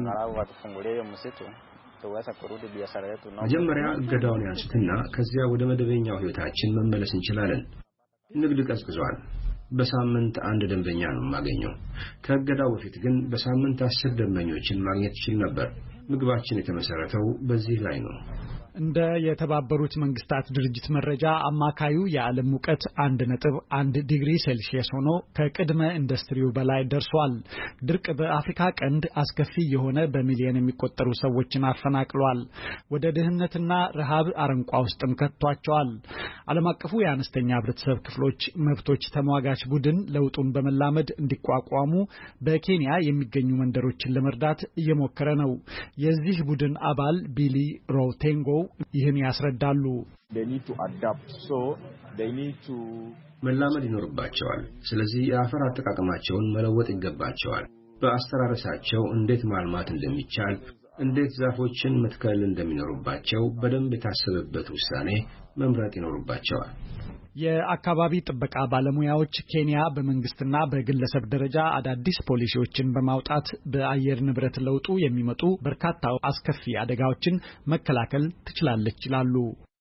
Speaker 3: መጀመሪያ እገዳውን ያንሱትና ከዚያ ወደ መደበኛው ህይወታችን መመለስ እንችላለን። ንግድ ቀዝቅዟል። በሳምንት አንድ ደንበኛ ነው ማገኘው። ከእገዳው በፊት ግን በሳምንት አስር ደንበኞችን ማግኘት ይችል ነበር። ምግባችን የተመሰረተው በዚህ ላይ ነው።
Speaker 16: እንደ የተባበሩት መንግስታት ድርጅት መረጃ አማካዩ የዓለም ሙቀት አንድ ነጥብ አንድ ዲግሪ ሴልሺየስ ሆኖ ከቅድመ ኢንዱስትሪው በላይ ደርሷል። ድርቅ በአፍሪካ ቀንድ አስከፊ የሆነ በሚሊዮን የሚቆጠሩ ሰዎችን አፈናቅሏል። ወደ ድህነትና ረሃብ አረንቋ ውስጥም ከቷቸዋል። ዓለም አቀፉ የአነስተኛ ህብረተሰብ ክፍሎች መብቶች ተሟጋች ቡድን ለውጡን በመላመድ እንዲቋቋሙ በኬንያ የሚገኙ መንደሮችን ለመርዳት እየሞከረ ነው። የዚህ ቡድን አባል ቢሊ ሮቴንጎ ይህን ያስረዳሉ።
Speaker 3: መላመድ ይኖርባቸዋል። ስለዚህ የአፈር አጠቃቀማቸውን መለወጥ ይገባቸዋል። በአስተራረሳቸው እንዴት ማልማት እንደሚቻል፣ እንዴት ዛፎችን መትከል እንደሚኖርባቸው በደንብ የታሰበበት ውሳኔ መምረጥ ይኖርባቸዋል።
Speaker 16: የአካባቢ ጥበቃ ባለሙያዎች ኬንያ በመንግስትና በግለሰብ ደረጃ አዳዲስ ፖሊሲዎችን በማውጣት በአየር ንብረት ለውጡ የሚመጡ በርካታ አስከፊ አደጋዎችን መከላከል ትችላለች ይላሉ።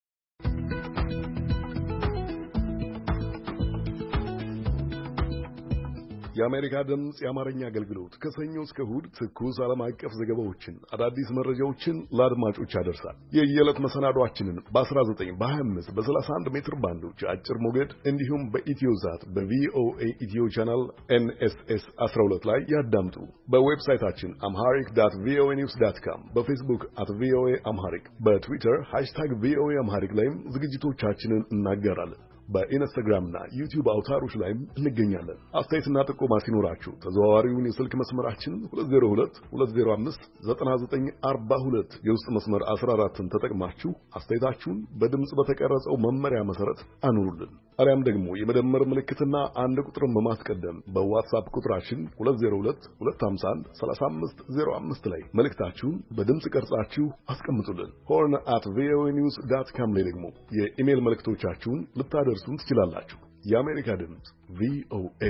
Speaker 17: የአሜሪካ ድምጽ የአማርኛ አገልግሎት ከሰኞ እስከ እሁድ ትኩስ ዓለም አቀፍ ዘገባዎችን፣ አዳዲስ መረጃዎችን ለአድማጮች ያደርሳል። የየዕለት መሰናዷችንን በ19 በ25 በ31 ሜትር ባንዶች አጭር ሞገድ እንዲሁም በኢትዮዛት በቪኦኤ ኢትዮ ቻናል ኤንኤስኤስ አስራ ሁለት ላይ ያዳምጡ። በዌብሳይታችን አምሃሪክ ዳት ቪኦኤ ኒውስ ዳት ካም፣ በፌስቡክ አት ቪኦኤ አምሃሪክ፣ በትዊተር ሃሽታግ ቪኦኤ አምሃሪክ ላይም ዝግጅቶቻችንን እናጋራለን። በኢንስታግራምና ዩቲዩብ አውታሮች ላይም እንገኛለን። አስተያየትና ጥቆማ ሲኖራችሁ ተዘዋዋሪውን የስልክ መስመራችን ሁለት ዜሮ ሁለት ሁለት ዜሮ አምስት ዘጠና ዘጠኝ አርባ ሁለት የውስጥ መስመር አስራ አራትን ተጠቅማችሁ አስተያየታችሁን በድምጽ በተቀረጸው መመሪያ መሰረት አኑሩልን። አሊያም ደግሞ የመደመር ምልክትና አንድ ቁጥርን በማስቀደም በዋትስአፕ ቁጥራችን ሁለት ዜሮ ሁለት ሁለት አምሳ አንድ ሰላሳ አምስት ዜሮ አምስት ላይ መልእክታችሁን በድምጽ ቀርጻችሁ አስቀምጡልን። ሆርን አት ቪኦኤ ኒውስ ዳት ካም ላይ ደግሞ የኢሜል መልእክቶቻችሁን ልታደ ሱን ትችላላችሁ። የአሜሪካ ድምጽ ቪኦኤ።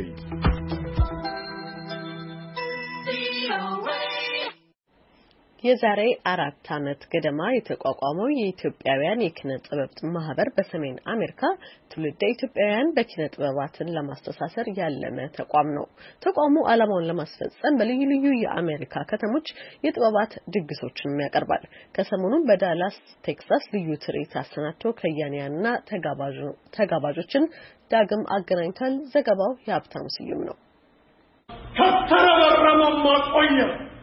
Speaker 1: የዛሬ አራት ዓመት ገደማ የተቋቋመው የኢትዮጵያውያን የኪነ ጥበብ ማህበር በሰሜን አሜሪካ ትውልደ ኢትዮጵያውያን በኪነ ጥበባትን ለማስተሳሰር ያለመ ተቋም ነው። ተቋሙ ዓላማውን ለማስፈጸም በልዩ ልዩ የአሜሪካ ከተሞች የጥበባት ድግሶችን ያቀርባል። ከሰሞኑን በዳላስ ቴክሳስ ልዩ ትርኢት አሰናድቶ ከያንያንና ተጋባዦችን ዳግም አገናኝቷል። ዘገባው የሀብታሙ ስዩም ነው።
Speaker 18: ከተረበረመማ ቆየ።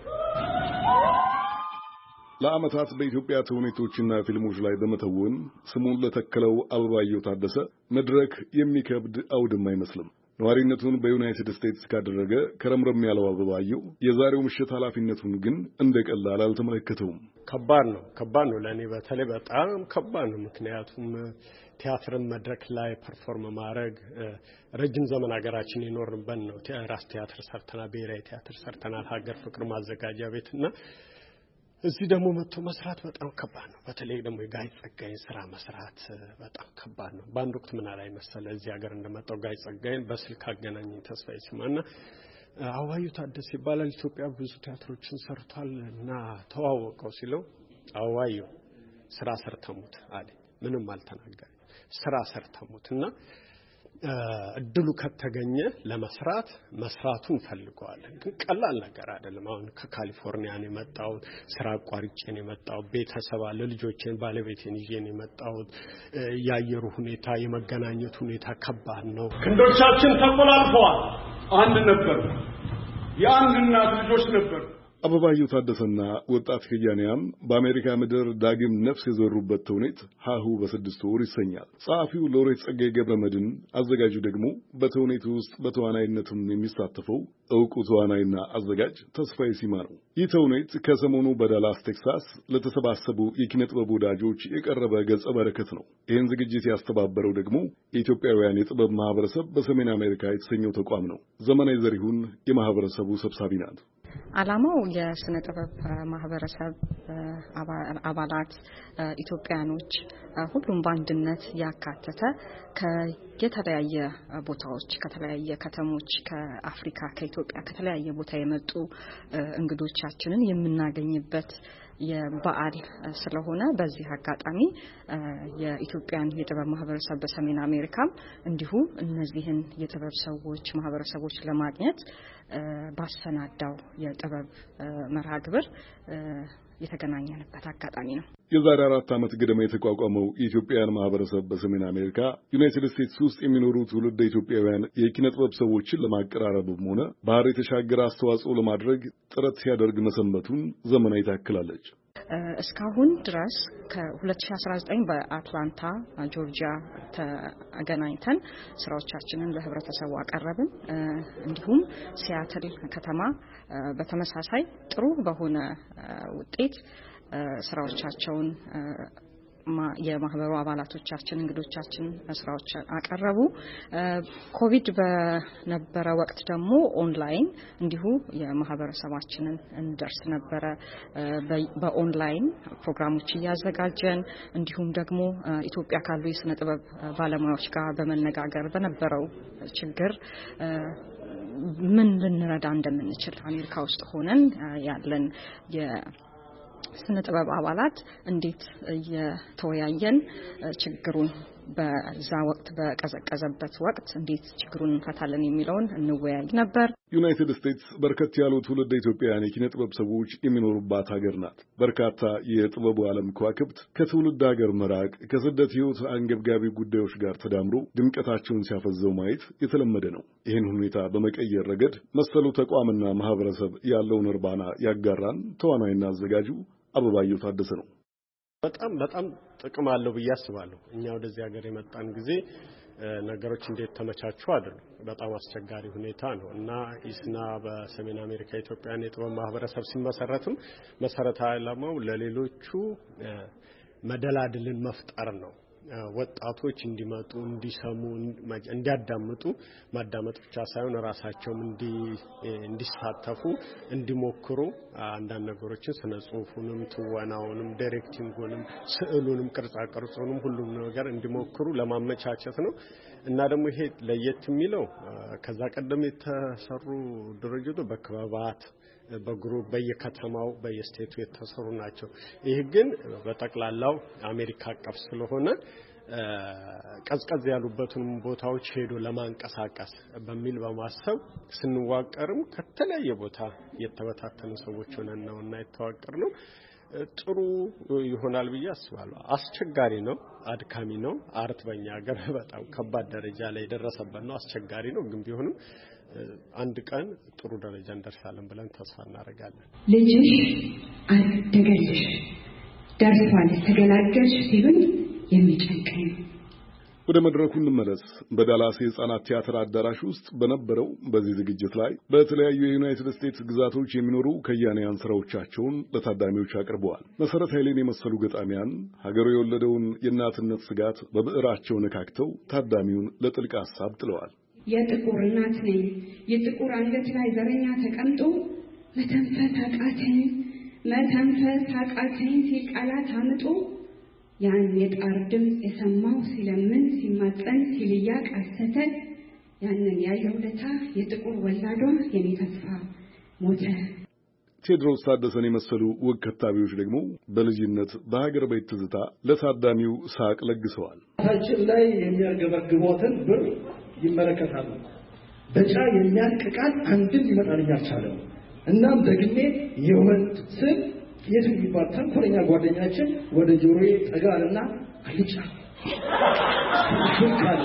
Speaker 17: ለዓመታት በኢትዮጵያ ተውኔቶችና ፊልሞች ላይ በመተወን ስሙን ለተከለው አበባየሁ ታደሰ መድረክ የሚከብድ አውድም አይመስልም። ነዋሪነቱን በዩናይትድ ስቴትስ ካደረገ ከረምረም ያለው አበባየሁ የዛሬው ምሽት ኃላፊነቱን ግን እንደቀላል አልተመለከተውም።
Speaker 18: ከባድ ነው ከባድ ነው ለኔ በተለይ በጣም ከባድ ነው። ምክንያቱም ቲያትርን መድረክ ላይ ፐርፎርም ማድረግ ረጅም ዘመን ሀገራችን የኖርንበት ነው። ራስ ቲያትር ሰርተናል፣ ብሔራዊ ቲያትር ሰርተናል፣ ሀገር ፍቅር ማዘጋጃ ቤትና እዚህ ደግሞ መጥቶ መስራት በጣም ከባድ ነው። በተለይ ደግሞ የጋይ ጸጋይን ስራ መስራት በጣም ከባድ ነው። በአንድ ወቅት ምን ላይ መሰለ እዚህ ሀገር እንደመጣው ጋይ ጸጋይን በስልክ አገናኘኝ ተስፋዬ ሲማና አበባየሁ ታደሰ ይባላል፣ ኢትዮጵያ ብዙ ቲያትሮችን ሰርቷል እና ተዋወቀው ሲለው አበባየሁ ስራ ሰርተሙት አለኝ። ምንም አልተናገረም። ስራ ሰርተሙትና እድሉ ከተገኘ ለመስራት መስራቱን ፈልገዋለን። ግን ቀላል ነገር አይደለም። አሁን ከካሊፎርኒያ ነው የመጣው፣ ስራ አቋርጬ ነው የመጣው፣ ቤተሰብ አለ፣ ልጆቼን ባለቤቴን ይዤ ነው የመጣው። ያየሩ ሁኔታ የመገናኘት ሁኔታ ከባድ ነው። ክንዶቻችን ተቆላልፈዋል። አንድ ነበር፣ የአንድ እናት ልጆች ነበር።
Speaker 17: አበባየሁ ታደሰና ወጣት ከያንያን በአሜሪካ ምድር ዳግም ነፍስ የዘሩበት ተውኔት ሀሁ በስድስት ወር ይሰኛል። ጸሐፊው ሎሬት ጸጋዬ ገብረመድህን፣ አዘጋጁ ደግሞ በተውኔቱ ውስጥ በተዋናይነትም የሚሳተፈው ዕውቁ ተዋናይና አዘጋጅ ተስፋዬ ሲማ ነው። ይህ ተውኔት ከሰሞኑ በዳላስ ቴክሳስ ለተሰባሰቡ የኪነ ጥበብ ወዳጆች የቀረበ ገጸ በረከት ነው። ይህን ዝግጅት ያስተባበረው ደግሞ የኢትዮጵያውያን የጥበብ ማህበረሰብ በሰሜን አሜሪካ የተሰኘው ተቋም ነው። ዘመናዊ ዘሪሁን የማህበረሰቡ ሰብሳቢ ናት።
Speaker 19: ዓላማው የስነ ጥበብ ማህበረሰብ አባላት ኢትዮጵያኖች ሁሉም በአንድነት ያካተተ ከየተለያየ ቦታዎች ከተለያየ ከተሞች ከአፍሪካ ከኢትዮጵያ ከተለያየ ቦታ የመጡ እንግዶቻችንን የምናገኝበት የበዓል ስለሆነ በዚህ አጋጣሚ የኢትዮጵያን የጥበብ ማህበረሰብ በሰሜን አሜሪካም እንዲሁ እነዚህን የጥበብ ሰዎች ማህበረሰቦች ለማግኘት ባሰናዳው የጥበብ መርሃ ግብር የተገናኘንበት አጋጣሚ ነው።
Speaker 17: የዛሬ አራት ዓመት ገደማ የተቋቋመው የኢትዮጵያውያን ማህበረሰብ በሰሜን አሜሪካ ዩናይትድ ስቴትስ ውስጥ የሚኖሩ ትውልደ ኢትዮጵያውያን የኪነ ጥበብ ሰዎችን ለማቀራረብም ሆነ ባህር የተሻገረ አስተዋጽኦ ለማድረግ ጥረት ሲያደርግ መሰንበቱን ዘመናዊ ታክላለች።
Speaker 19: እስካሁን ድረስ ከ2019 በአትላንታ ጆርጂያ ተገናኝተን ስራዎቻችንን ለህብረተሰቡ አቀረብን። እንዲሁም ሲያትል ከተማ በተመሳሳይ ጥሩ በሆነ ውጤት ስራዎቻቸውን የማህበሩ አባላቶቻችን እንግዶቻችን ስራዎች አቀረቡ። ኮቪድ በነበረ ወቅት ደግሞ ኦንላይን እንዲሁ የማህበረሰባችንን እንደርስ ነበረ። በኦንላይን ፕሮግራሞች እያዘጋጀን እንዲሁም ደግሞ ኢትዮጵያ ካሉ የስነ ጥበብ ባለሙያዎች ጋር በመነጋገር በነበረው ችግር ምን ልንረዳ እንደምንችል አሜሪካ ውስጥ ሆነን ያለን ስነ ጥበብ አባላት እንዴት የተወያየን ችግሩን በዛ ወቅት በቀዘቀዘበት ወቅት እንዴት ችግሩን እንፈታለን የሚለውን እንወያይ ነበር።
Speaker 17: ዩናይትድ ስቴትስ በርከት ያሉ ትውልደ ኢትዮጵያውያን የኪነ ጥበብ ሰዎች የሚኖሩባት ሀገር ናት። በርካታ የጥበቡ ዓለም ከዋክብት ከትውልድ ሀገር መራቅ ከስደት ሕይወት አንገብጋቢ ጉዳዮች ጋር ተዳምሮ ድምቀታቸውን ሲያፈዘው ማየት የተለመደ ነው። ይህን ሁኔታ በመቀየር ረገድ መሰሉ ተቋምና ማህበረሰብ ያለውን እርባና ያጋራን ተዋናይና አዘጋጁ አበባየሁ ታደሰ ነው።
Speaker 18: በጣም በጣም ጥቅም አለው ብዬ አስባለሁ። እኛ ወደዚህ ሀገር የመጣን ጊዜ ነገሮች እንዴት ተመቻቹ አይደለም፣ በጣም አስቸጋሪ ሁኔታ ነው እና ኢስና በሰሜን አሜሪካ ኢትዮጵያን የጥበብ ማህበረሰብ ሲመሰረትም መሰረታዊ ዓላማው ለሌሎቹ መደላድልን መፍጠር ነው። ወጣቶች እንዲመጡ እንዲሰሙ እንዲያዳምጡ ማዳመጥ ብቻ ሳይሆን ራሳቸውም እንዲ እንዲሳተፉ እንዲሞክሩ አንዳንድ ነገሮችን ስነ ጽሁፉንም ትወናውንም ዳይሬክቲንጉንም ስዕሉንም ቅርጻ ቅርጹንም ሁሉም ነገር እንዲሞክሩ ለማመቻቸት ነው እና ደግሞ ይሄ ለየት የሚለው ከዛ ቀደም የተሰሩ ድርጅቶች በክበባት በግሩፕ በየከተማው በየስቴቱ የተሰሩ ናቸው። ይሄ ግን በጠቅላላው አሜሪካ አቀፍ ስለሆነ ቀዝቀዝ ያሉበትን ቦታዎች ሄዶ ለማንቀሳቀስ በሚል በማሰብ ስንዋቀርም ከተለያየ ቦታ የተበታተኑ ሰዎች ሆነን ነውና የተዋቀርነው። ጥሩ ይሆናል ብዬ አስባለሁ። አስቸጋሪ ነው፣ አድካሚ ነው። አርት በእኛ ሀገር በጣም ከባድ ደረጃ ላይ ደረሰበት ነው። አስቸጋሪ ነው፣ ግን ቢሆንም አንድ ቀን ጥሩ ደረጃ እንደርሳለን ብለን ተስፋ እናደርጋለን።
Speaker 20: ልጅሽ አደገልሽ ደርሷል ተገላገልሽ ሲሉኝ የሚጨንቀኝ።
Speaker 17: ወደ መድረኩ እንመለስ። በዳላስ የሕፃናት ቲያትር አዳራሽ ውስጥ በነበረው በዚህ ዝግጅት ላይ በተለያዩ የዩናይትድ ስቴትስ ግዛቶች የሚኖሩ ከያንያን ስራዎቻቸውን ለታዳሚዎች አቅርበዋል። መሰረት ኃይሌን የመሰሉ ገጣሚያን ሀገሩ የወለደውን የእናትነት ስጋት በብዕራቸው ነካክተው ታዳሚውን ለጥልቅ ሐሳብ ጥለዋል።
Speaker 20: የጥቁር እናት ነኝ የጥቁር አንገት ላይ ዘረኛ ተቀምጦ መተንፈስ አቃተኝ መተንፈስ አቃተኝ ሲል ቃላት አምጦ ያን የጣር ድምፅ የሰማው ሲለምን ሲማጸን ሲልያ ቀሰተ ያንን ያየው ለታ የጥቁር ወላዷ የኔ ተስፋ ሞተ።
Speaker 17: ቴድሮስ ታደሰን የመሰሉ ወግ ከታቢዎች ደግሞ በልጅነት በሀገር ቤት ትዝታ ለታዳሚው ሳቅ ለግሰዋል።
Speaker 21: ታችን ላይ የሚያገበግቦትን ብር ይመለከታሉ። በጫ የሚያልቅ ቃል አንድም ሊመጣልኝ አልቻለም። እናም ደግሜ የወንድ ስም የቱ ይባል ተንኮለኛ ጓደኛችን ወደ ጆሮዬ ጠጋልና አልጫ ሹካለ።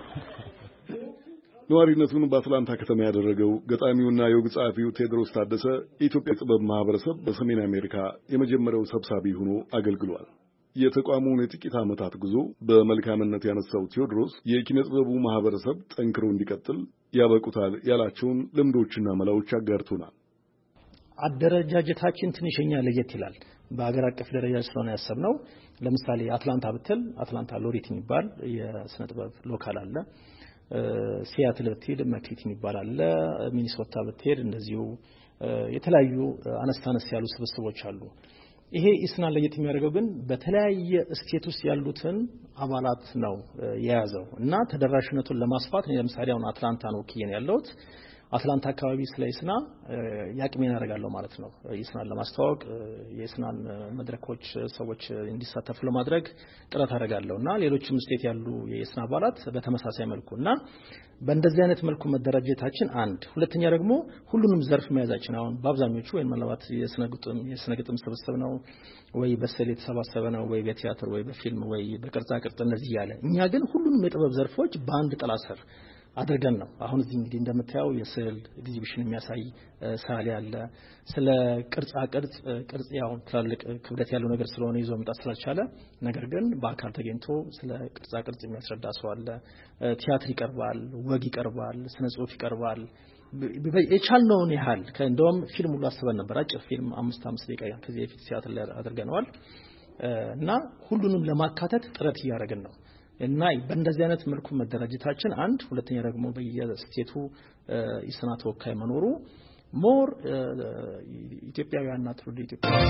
Speaker 17: ነዋሪነቱን በአትላንታ ከተማ ያደረገው ገጣሚውና የወግ ጸሐፊው ቴድሮስ ታደሰ የኢትዮጵያ ጥበብ ማህበረሰብ በሰሜን አሜሪካ የመጀመሪያው ሰብሳቢ ሆኖ አገልግሏል። የተቋሙን የጥቂት ዓመታት ጉዞ በመልካምነት ያነሳው ቴዎድሮስ የኪነ ጥበቡ ማህበረሰብ ጠንክሮ እንዲቀጥል ያበቁታል ያላቸውን ልምዶችና መላዎች አጋርቶናል።
Speaker 22: አደረጃጀታችን ትንሽኛ ለየት ይላል። በአገር አቀፍ ደረጃ ስለሆነ ያሰብነው ለምሳሌ አትላንታ ብትል አትላንታ ሎሪት የሚባል የስነ ጥበብ ሎካል አለ። ሲያትል ብትሄድ መክሊት የሚባል አለ። ሚኒሶታ ብትሄድ እንደዚሁ የተለያዩ አነስታነስ ያሉ ስብስቦች አሉ። ይሄ ኢስና ለየት የሚያደርገው ግን በተለያየ ስቴት ውስጥ ያሉትን አባላት ነው የያዘው እና ተደራሽነቱን ለማስፋት ለምሳሌ አሁን አትላንታ ነው ወክዬ ያለሁት። አትላንታ አካባቢ ስለ ኢስና ያቅሜን አደርጋለሁ ማለት ነው። ኢስናን ለማስተዋወቅ የኢስናን መድረኮች ሰዎች እንዲሳተፉ ለማድረግ ጥረት አደርጋለሁና ሌሎችም ስቴት ያሉ የኢስና አባላት በተመሳሳይ መልኩና በእንደዚህ አይነት መልኩ መደራጀታችን አንድ ሁለተኛ ደግሞ ሁሉንም ዘርፍ መያዛችን አሁን በአብዛኞቹ ወይ ማለት የስነ ግጥም የስነ ግጥም ስብስብ ነው ወይ በስዕል የተሰባሰበ ነው ወይ በቲያትር ወይ በፊልም ወይ በቅርጻ ቅርጽ እንደዚህ ያለ እኛ ግን ሁሉንም የጥበብ ዘርፎች በአንድ ጥላ ስር አድርገን ነው አሁን እዚህ እንግዲህ እንደምታየው የስዕል ኤግዚቢሽን የሚያሳይ ሳሊ አለ ስለ ቅርጻ ቅርጽ ቅርጽ ያው ትላልቅ ክብደት ያለው ነገር ስለሆነ ይዞ መጣ ስላልቻለ ነገር ግን በአካል ተገኝቶ ስለ ቅርጻ ቅርጽ የሚያስረዳ ሰው አለ ቲያትር ይቀርባል ወግ ይቀርባል ስነ ጽሁፍ ይቀርባል የቻልነውን ያህል ከእንደውም ፊልም ሁሉ አስበን ነበር አጭር ፊልም አምስት አምስት ደቂቃ ከዚህ በፊት ቲያትር ላይ አድርገናል እና ሁሉንም ለማካተት ጥረት እያደረግን ነው እና በእንደዚህ አይነት መልኩ መደራጀታችን አንድ ሁለተኛ ደግሞ በየስቴቱ ኢስና ተወካይ መኖሩ ሞር ኢትዮጵያውያንና ትውልደ ኢትዮጵያውያን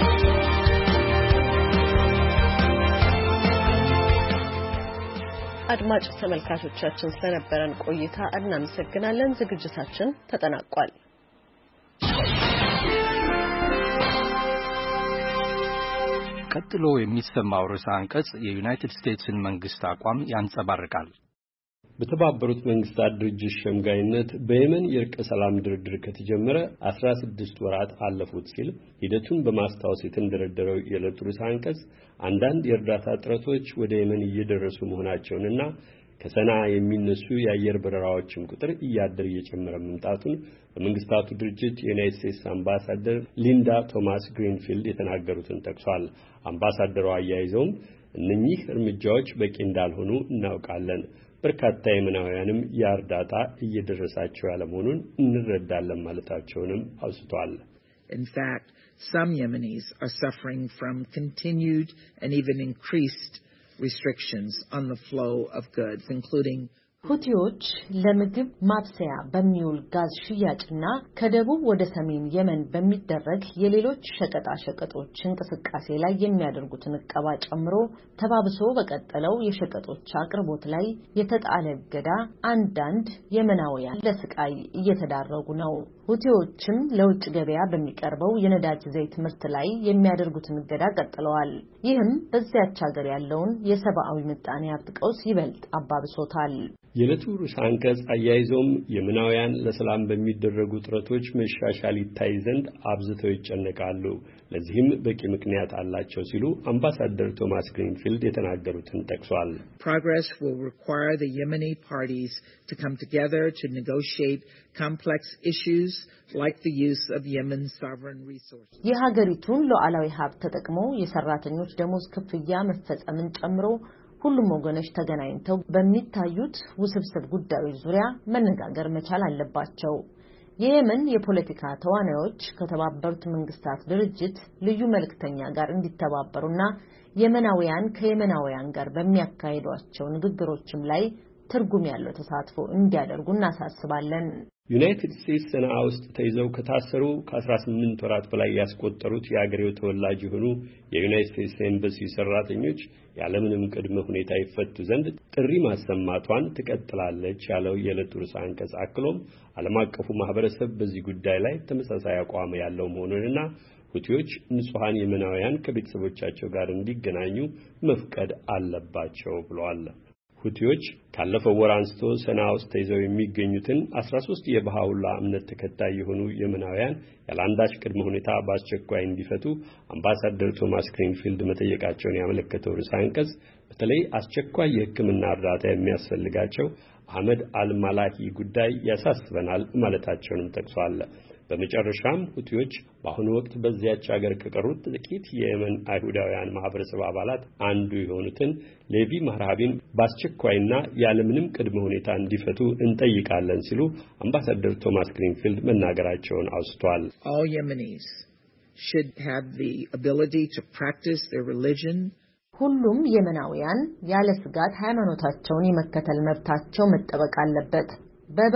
Speaker 1: አድማጭ ተመልካቾቻችን ስለነበረን ቆይታ እናመሰግናለን። ዝግጅታችን ተጠናቋል።
Speaker 2: ቀጥሎ የሚሰማው ርዕሰ አንቀጽ የዩናይትድ ስቴትስን መንግስት አቋም ያንጸባርቃል።
Speaker 13: በተባበሩት መንግስታት ድርጅት ሸምጋይነት በየመን የእርቀ ሰላም ድርድር ከተጀመረ አስራ ስድስት ወራት አለፉት ሲል ሂደቱን በማስታወስ የተንደረደረው የዕለቱ ርዕሰ አንቀጽ አንዳንድ የእርዳታ ጥረቶች ወደ የመን እየደረሱ መሆናቸውንና ከሰና የሚነሱ የአየር በረራዎችም ቁጥር እያደር እየጨመረ መምጣቱን በመንግስታቱ ድርጅት የዩናይትድ ስቴትስ አምባሳደር ሊንዳ ቶማስ ግሪንፊልድ የተናገሩትን ጠቅሷል። አምባሳደሯ አያይዘውም እነኚህ እርምጃዎች በቂ እንዳልሆኑ እናውቃለን፣ በርካታ የመናውያንም የእርዳታ እየደረሳቸው ያለመሆኑን እንረዳለን ማለታቸውንም አውስቷል።
Speaker 4: In fact, some Yemenis are suffering from continued and even increased restrictions on the flow of goods, including
Speaker 23: ሁቲዎች ለምግብ ማብሰያ በሚውል ጋዝ ሽያጭና ከደቡብ ወደ ሰሜን የመን በሚደረግ የሌሎች ሸቀጣ ሸቀጦች እንቅስቃሴ ላይ የሚያደርጉትን እቀባ ጨምሮ ተባብሶ በቀጠለው የሸቀጦች አቅርቦት ላይ የተጣለ እገዳ አንዳንድ የመናውያን ለስቃይ እየተዳረጉ ነው። ሁቲዎችም ለውጭ ገበያ በሚቀርበው የነዳጅ ዘይት ምርት ላይ የሚያደርጉትን እገዳ ቀጥለዋል። ይህም በዚያች ሀገር ያለውን የሰብአዊ ምጣኔ ሀብት ቀውስ ይበልጥ አባብሶታል።
Speaker 13: የዕለቱ ርዕሰ አንቀጽ አያይዞም የመናውያን ለሰላም በሚደረጉ ጥረቶች መሻሻል ይታይ ዘንድ አብዝተው ይጨነቃሉ፣ ለዚህም በቂ ምክንያት አላቸው ሲሉ አምባሳደር ቶማስ ግሪንፊልድ የተናገሩትን ጠቅሷል።
Speaker 4: Progress will require the Yemeni parties to come together to negotiate complex issues like the use of Yemen's sovereign resources.
Speaker 23: የሀገሪቱን ሉዓላዊ ሀብት ተጠቅመው የሰራተኞች ደሞዝ ክፍያ መፈጸምን ጨምሮ ሁሉም ወገኖች ተገናኝተው በሚታዩት ውስብስብ ጉዳዮች ዙሪያ መነጋገር መቻል አለባቸው። የየመን የፖለቲካ ተዋናዮች ከተባበሩት መንግስታት ድርጅት ልዩ መልእክተኛ ጋር እንዲተባበሩና የመናውያን ከየመናውያን ጋር በሚያካሂዷቸው ንግግሮችም ላይ ትርጉም ያለው ተሳትፎ እንዲያደርጉ እናሳስባለን።
Speaker 13: ዩናይትድ ስቴትስ ሰንዓ ውስጥ ተይዘው ከታሰሩ ከአስራ ስምንት ወራት በላይ ያስቆጠሩት የአገሬው ተወላጅ የሆኑ የዩናይትድ ስቴትስ ኤምባሲ ሰራተኞች ያለምንም ቅድመ ሁኔታ ይፈቱ ዘንድ ጥሪ ማሰማቷን ትቀጥላለች ያለው የዕለቱ ርዕሰ አንቀጽ አክሎም ዓለም አቀፉ ማህበረሰብ በዚህ ጉዳይ ላይ ተመሳሳይ አቋም ያለው መሆኑንና ሁቲዎች ንጹሃን የመናውያን ከቤተሰቦቻቸው ጋር እንዲገናኙ መፍቀድ አለባቸው ብለዋል። ሁቲዎች ካለፈው ወር አንስቶ ሰንዓ ውስጥ ተይዘው የሚገኙትን አስራ ሶስት የባሃውላ እምነት ተከታይ የሆኑ የመናውያን ያለአንዳች ቅድመ ሁኔታ በአስቸኳይ እንዲፈቱ አምባሳደር ቶማስ ግሪንፊልድ መጠየቃቸውን ያመለከተው ርዕሰ አንቀጽ በተለይ አስቸኳይ የሕክምና እርዳታ የሚያስፈልጋቸው አህመድ አልማላሂ ጉዳይ ያሳስበናል ማለታቸውንም ጠቅሷል። በመጨረሻም ሁቲዎች በአሁኑ ወቅት በዚያች ሀገር ከቀሩት ጥቂት የየመን አይሁዳውያን ማህበረሰብ አባላት አንዱ የሆኑትን ሌቪ ማህራቢን በአስቸኳይና ያለምንም ቅድመ ሁኔታ እንዲፈቱ እንጠይቃለን ሲሉ አምባሳደር ቶማስ ግሪንፊልድ መናገራቸውን አውስቷል።
Speaker 4: All Yemenis should have the ability to practice their religion.
Speaker 23: ሁሉም የመናውያን ያለ ስጋት ሃይማኖታቸውን የመከተል መብታቸው መጠበቅ አለበት።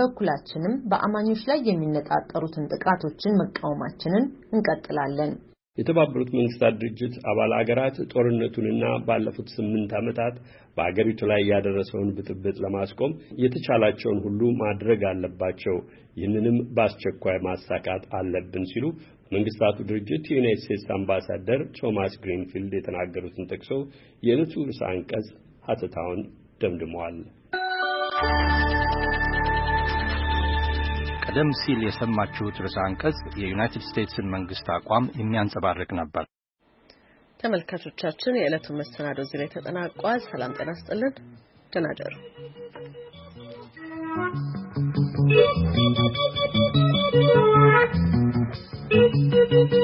Speaker 23: በበኩላችንም በአማኞች ላይ የሚነጣጠሩትን ጥቃቶችን መቃወማችንን እንቀጥላለን።
Speaker 13: የተባበሩት መንግስታት ድርጅት አባል አገራት ጦርነቱንና ባለፉት ስምንት ዓመታት በአገሪቱ ላይ ያደረሰውን ብጥብጥ ለማስቆም የተቻላቸውን ሁሉ ማድረግ አለባቸው፣ ይህንንም በአስቸኳይ ማሳካት አለብን ሲሉ መንግስታቱ ድርጅት የዩናይትድ ስቴትስ አምባሳደር ቶማስ ግሪንፊልድ የተናገሩትን ጠቅሶ የዕለቱ ርዕሰ አንቀጽ ሀተታውን ደምድመዋል።
Speaker 2: ቀደም ሲል የሰማችሁት ርዕሰ አንቀጽ የዩናይትድ ስቴትስን መንግስት አቋም የሚያንጸባርቅ ነበር።
Speaker 1: ተመልካቾቻችን የዕለቱ መሰናዶ እዚህ ላይ ተጠናቋል። ሰላም ጤና ይስጥልን። ደህና እደሩ። Thank you.